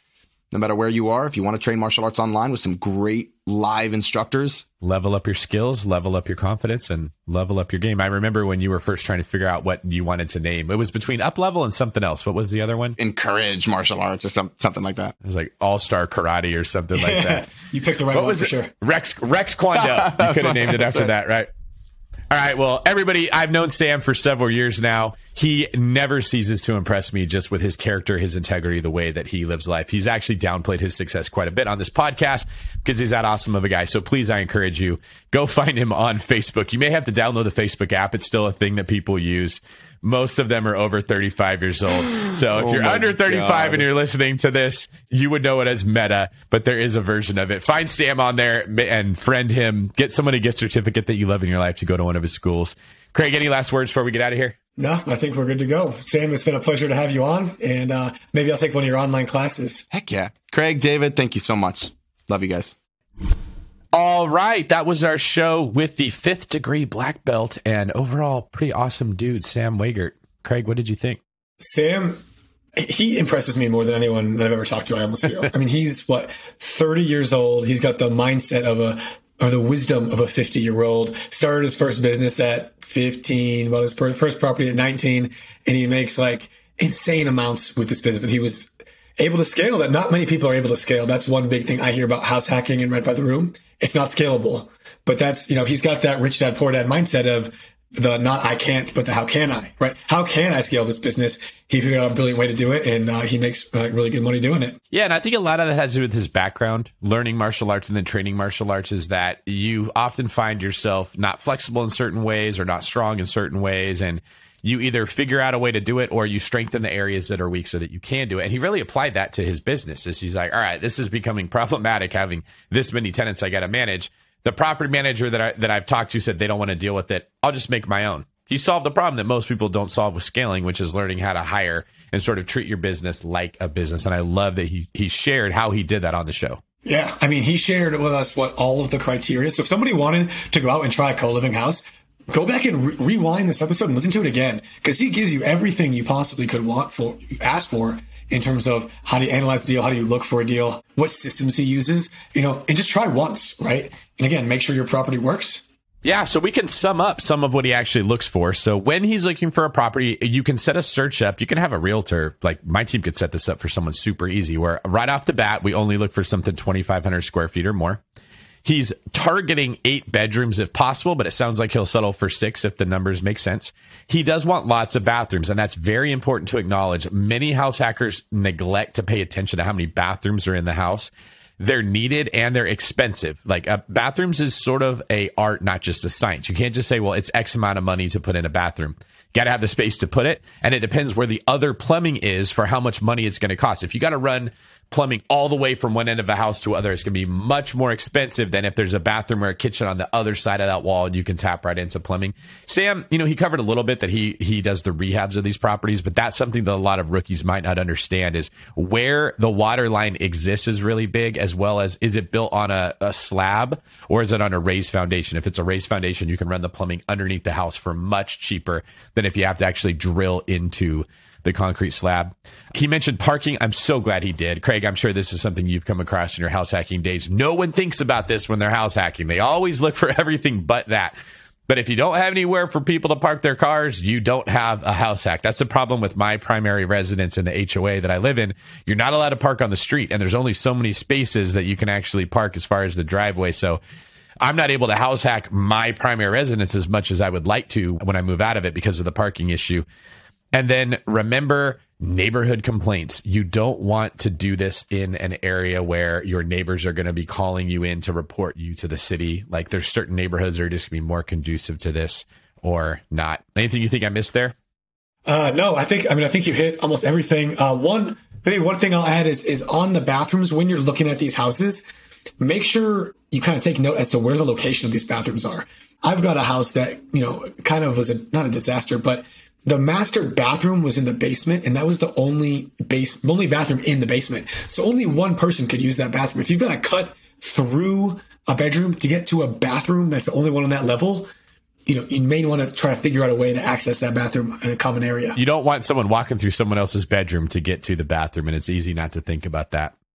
no matter where you are. If you want to train martial arts online with some great live instructors, level up your skills, level up your confidence, and level up your game. I remember when you were first trying to figure out what you wanted to name. It was between Up Level and something else. What was the other one? Encourage martial arts or something like that. It was like All-Star Karate or something like that. You picked the right one for sure. Rex Kwon Do. You could have named it after that, right? All right. Well, everybody, I've known Sam for several years now. He never ceases to impress me just with his character, his integrity, the way that he lives life. He's actually downplayed his success quite a bit on this podcast because he's that awesome of a guy. So please, I encourage you, go find him on Facebook. You may have to download the Facebook app. It's still a thing that people use. Most of them are over 35 years old. So if you're under 35 and you're listening to this, you would know it as Meta, but there is a version of it. Find Sam on there and friend him. Get someone a gift certificate that you love in your life to go to one of his schools. Craig, any last words before we get out of here? No, I think we're good to go. Sam, it's been a pleasure to have you on, and maybe I'll take one of your online classes. Heck yeah. Craig, David, thank you so much. Love you guys. All right. That was our show with the 5th degree black belt and overall pretty awesome dude, Sam Wegert. Craig, what did you think? Sam, he impresses me more than anyone that I've ever talked to. I almost feel. I mean, he's 30 years old. He's got the mindset or the wisdom of a 50-year-old. Started his first business at 15, bought his first property at 19, and he makes insane amounts with this business that he was able to scale that not many people are able to scale. That's one big thing I hear about house hacking and Rent by the Room. It's not scalable, but that's, he's got that rich dad, poor dad mindset of the not I can't, but the how can I, right? How can I scale this business? He figured out a brilliant way to do it, and he makes really good money doing it. Yeah, and I think a lot of that has to do with his background, learning martial arts and then training martial arts, is that you often find yourself not flexible in certain ways or not strong in certain ways, and you either figure out a way to do it or you strengthen the areas that are weak so that you can do it. And he really applied that to his business. He's like, all right, this is becoming problematic having this many tenants I got to manage. The property manager that I've talked to said they don't want to deal with it. I'll just make my own. He solved the problem that most people don't solve with scaling, which is learning how to hire and sort of treat your business like a business. And I love that he shared how he did that on the show. Yeah. I mean, he shared with us all of the criteria. So if somebody wanted to go out and try a co-living house, go back and rewind this episode and listen to it again, because he gives you everything you possibly could ask for in terms of how do you analyze the deal, how do you look for a deal, what systems he uses, and just try once, right? And again, make sure your property works. Yeah, so we can sum up some of what he actually looks for. So when he's looking for a property, you can set a search up. You can have a realtor, like my team could set this up for someone super easy, where right off the bat, we only look for something 2,500 square feet or more. He's targeting 8 bedrooms if possible, but it sounds like he'll settle for 6 if the numbers make sense. He does want lots of bathrooms, and that's very important to acknowledge. Many house hackers neglect to pay attention to how many bathrooms are in the house. They're needed and they're expensive. Bathrooms is sort of a art, not just a science. You can't just say, well, it's X amount of money to put in a bathroom. Got to have the space to put it, and it depends where the other plumbing is for how much money it's going to cost. If you got to run plumbing all the way from one end of a house to other, it's going to be much more expensive than if there's a bathroom or a kitchen on the other side of that wall and you can tap right into plumbing. Sam, he covered a little bit that he does the rehabs of these properties, but that's something that a lot of rookies might not understand, is where the water line exists is really big, as well as is it built on a slab or is it on a raised foundation? If it's a raised foundation, you can run the plumbing underneath the house for much cheaper than if you have to actually drill into the concrete slab. He mentioned parking. I'm so glad he did. Craig, I'm sure this is something you've come across in your house hacking days. No one thinks about this when they're house hacking. They always look for everything but that. But if you don't have anywhere for people to park their cars, you don't have a house hack. That's the problem with my primary residence in the HOA that I live in. You're not allowed to park on the street, and there's only so many spaces that you can actually park as far as the driveway. So I'm not able to house hack my primary residence as much as I would like to when I move out of it because of the parking issue. And then remember neighborhood complaints. You don't want to do this in an area where your neighbors are going to be calling you in to report you to the city. There's certain neighborhoods that are just going to be more conducive to this or not. Anything you think I missed there? No, I think you hit almost everything. One thing I'll add is on the bathrooms, when you're looking at these houses, make sure you kind of take note as to where the location of these bathrooms are. I've got a house that, kind of was not a disaster, but the master bathroom was in the basement, and that was the only bathroom in the basement. So only one person could use that bathroom. If you've got to cut through a bedroom to get to a bathroom that's the only one on that level, you may want to try to figure out a way to access that bathroom in a common area. You don't want someone walking through someone else's bedroom to get to the bathroom, and it's easy not to think about that.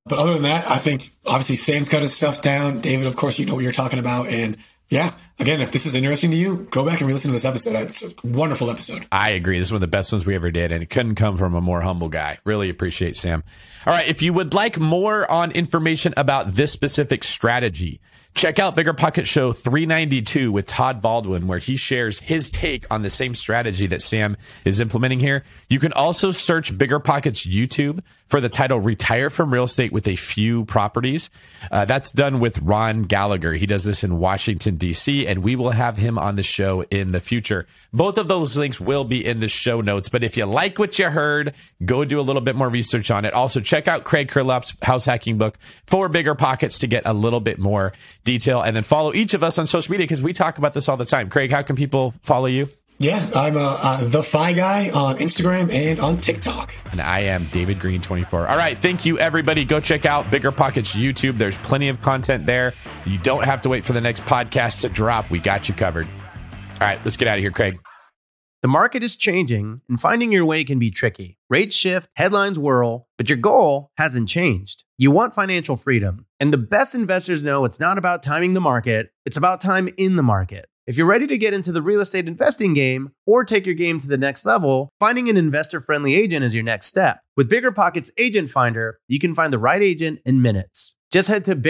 But other than that, I think obviously Sam's got his stuff down. David, of course, you know what you're talking about. And yeah, again, if this is interesting to you, go back and re-listen to this episode. It's a wonderful episode. I agree. This is one of the best ones we ever did, and it couldn't come from a more humble guy. Really appreciate Sam. All right, if you would like more on information about this specific strategy, check out Bigger Pocket Show 392 with Todd Baldwin, where he shares his take on the same strategy that Sam is implementing here. You can also search Bigger Pockets YouTube for the title Retire from Real Estate with a Few Properties. That's done with Ron Gallagher. He does this in Washington, D.C., and we will have him on the show in the future. Both of those links will be in the show notes, but if you like what you heard, go do a little bit more research on it. Also, check out Craig Curlup's house hacking book for Bigger Pockets to get a little bit more detail, and then follow each of us on social media because we talk about this all the time. Craig, how can people follow you? Yeah, I'm the Fi Guy on Instagram and on TikTok. And I am David Green 24. All right, thank you, everybody. Go check out Bigger Pockets YouTube. There's plenty of content there. You don't have to wait for the next podcast to drop. We got you covered. All right, let's get out of here, Craig. The market is changing, and finding your way can be tricky. Rates shift, headlines whirl, but your goal hasn't changed. You want financial freedom, and the best investors know it's not about timing the market, it's about time in the market. If you're ready to get into the real estate investing game or take your game to the next level, finding an investor-friendly agent is your next step. With Bigger Pockets Agent Finder, you can find the right agent in minutes. Just head to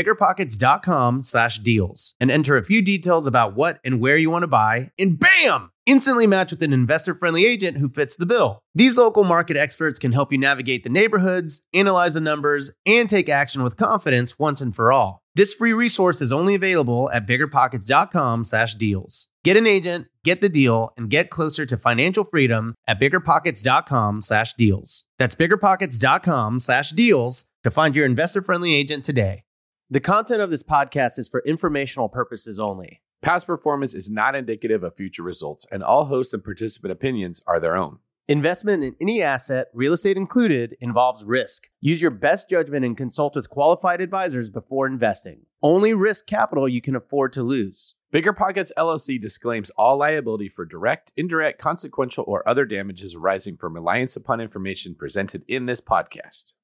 biggerpockets.com/deals and enter a few details about what and where you want to buy, and bam! Instantly match with an investor-friendly agent who fits the bill. These local market experts can help you navigate the neighborhoods, analyze the numbers, and take action with confidence once and for all. This free resource is only available at biggerpockets.com/deals. Get an agent, get the deal, and get closer to financial freedom at biggerpockets.com/deals. That's biggerpockets.com/deals to find your investor-friendly agent today. The content of this podcast is for informational purposes only. Past performance is not indicative of future results, and all host and participant opinions are their own. Investment in any asset, real estate included, involves risk. Use your best judgment and consult with qualified advisors before investing. Only risk capital you can afford to lose. Bigger Pockets LLC disclaims all liability for direct, indirect, consequential, or other damages arising from reliance upon information presented in this podcast.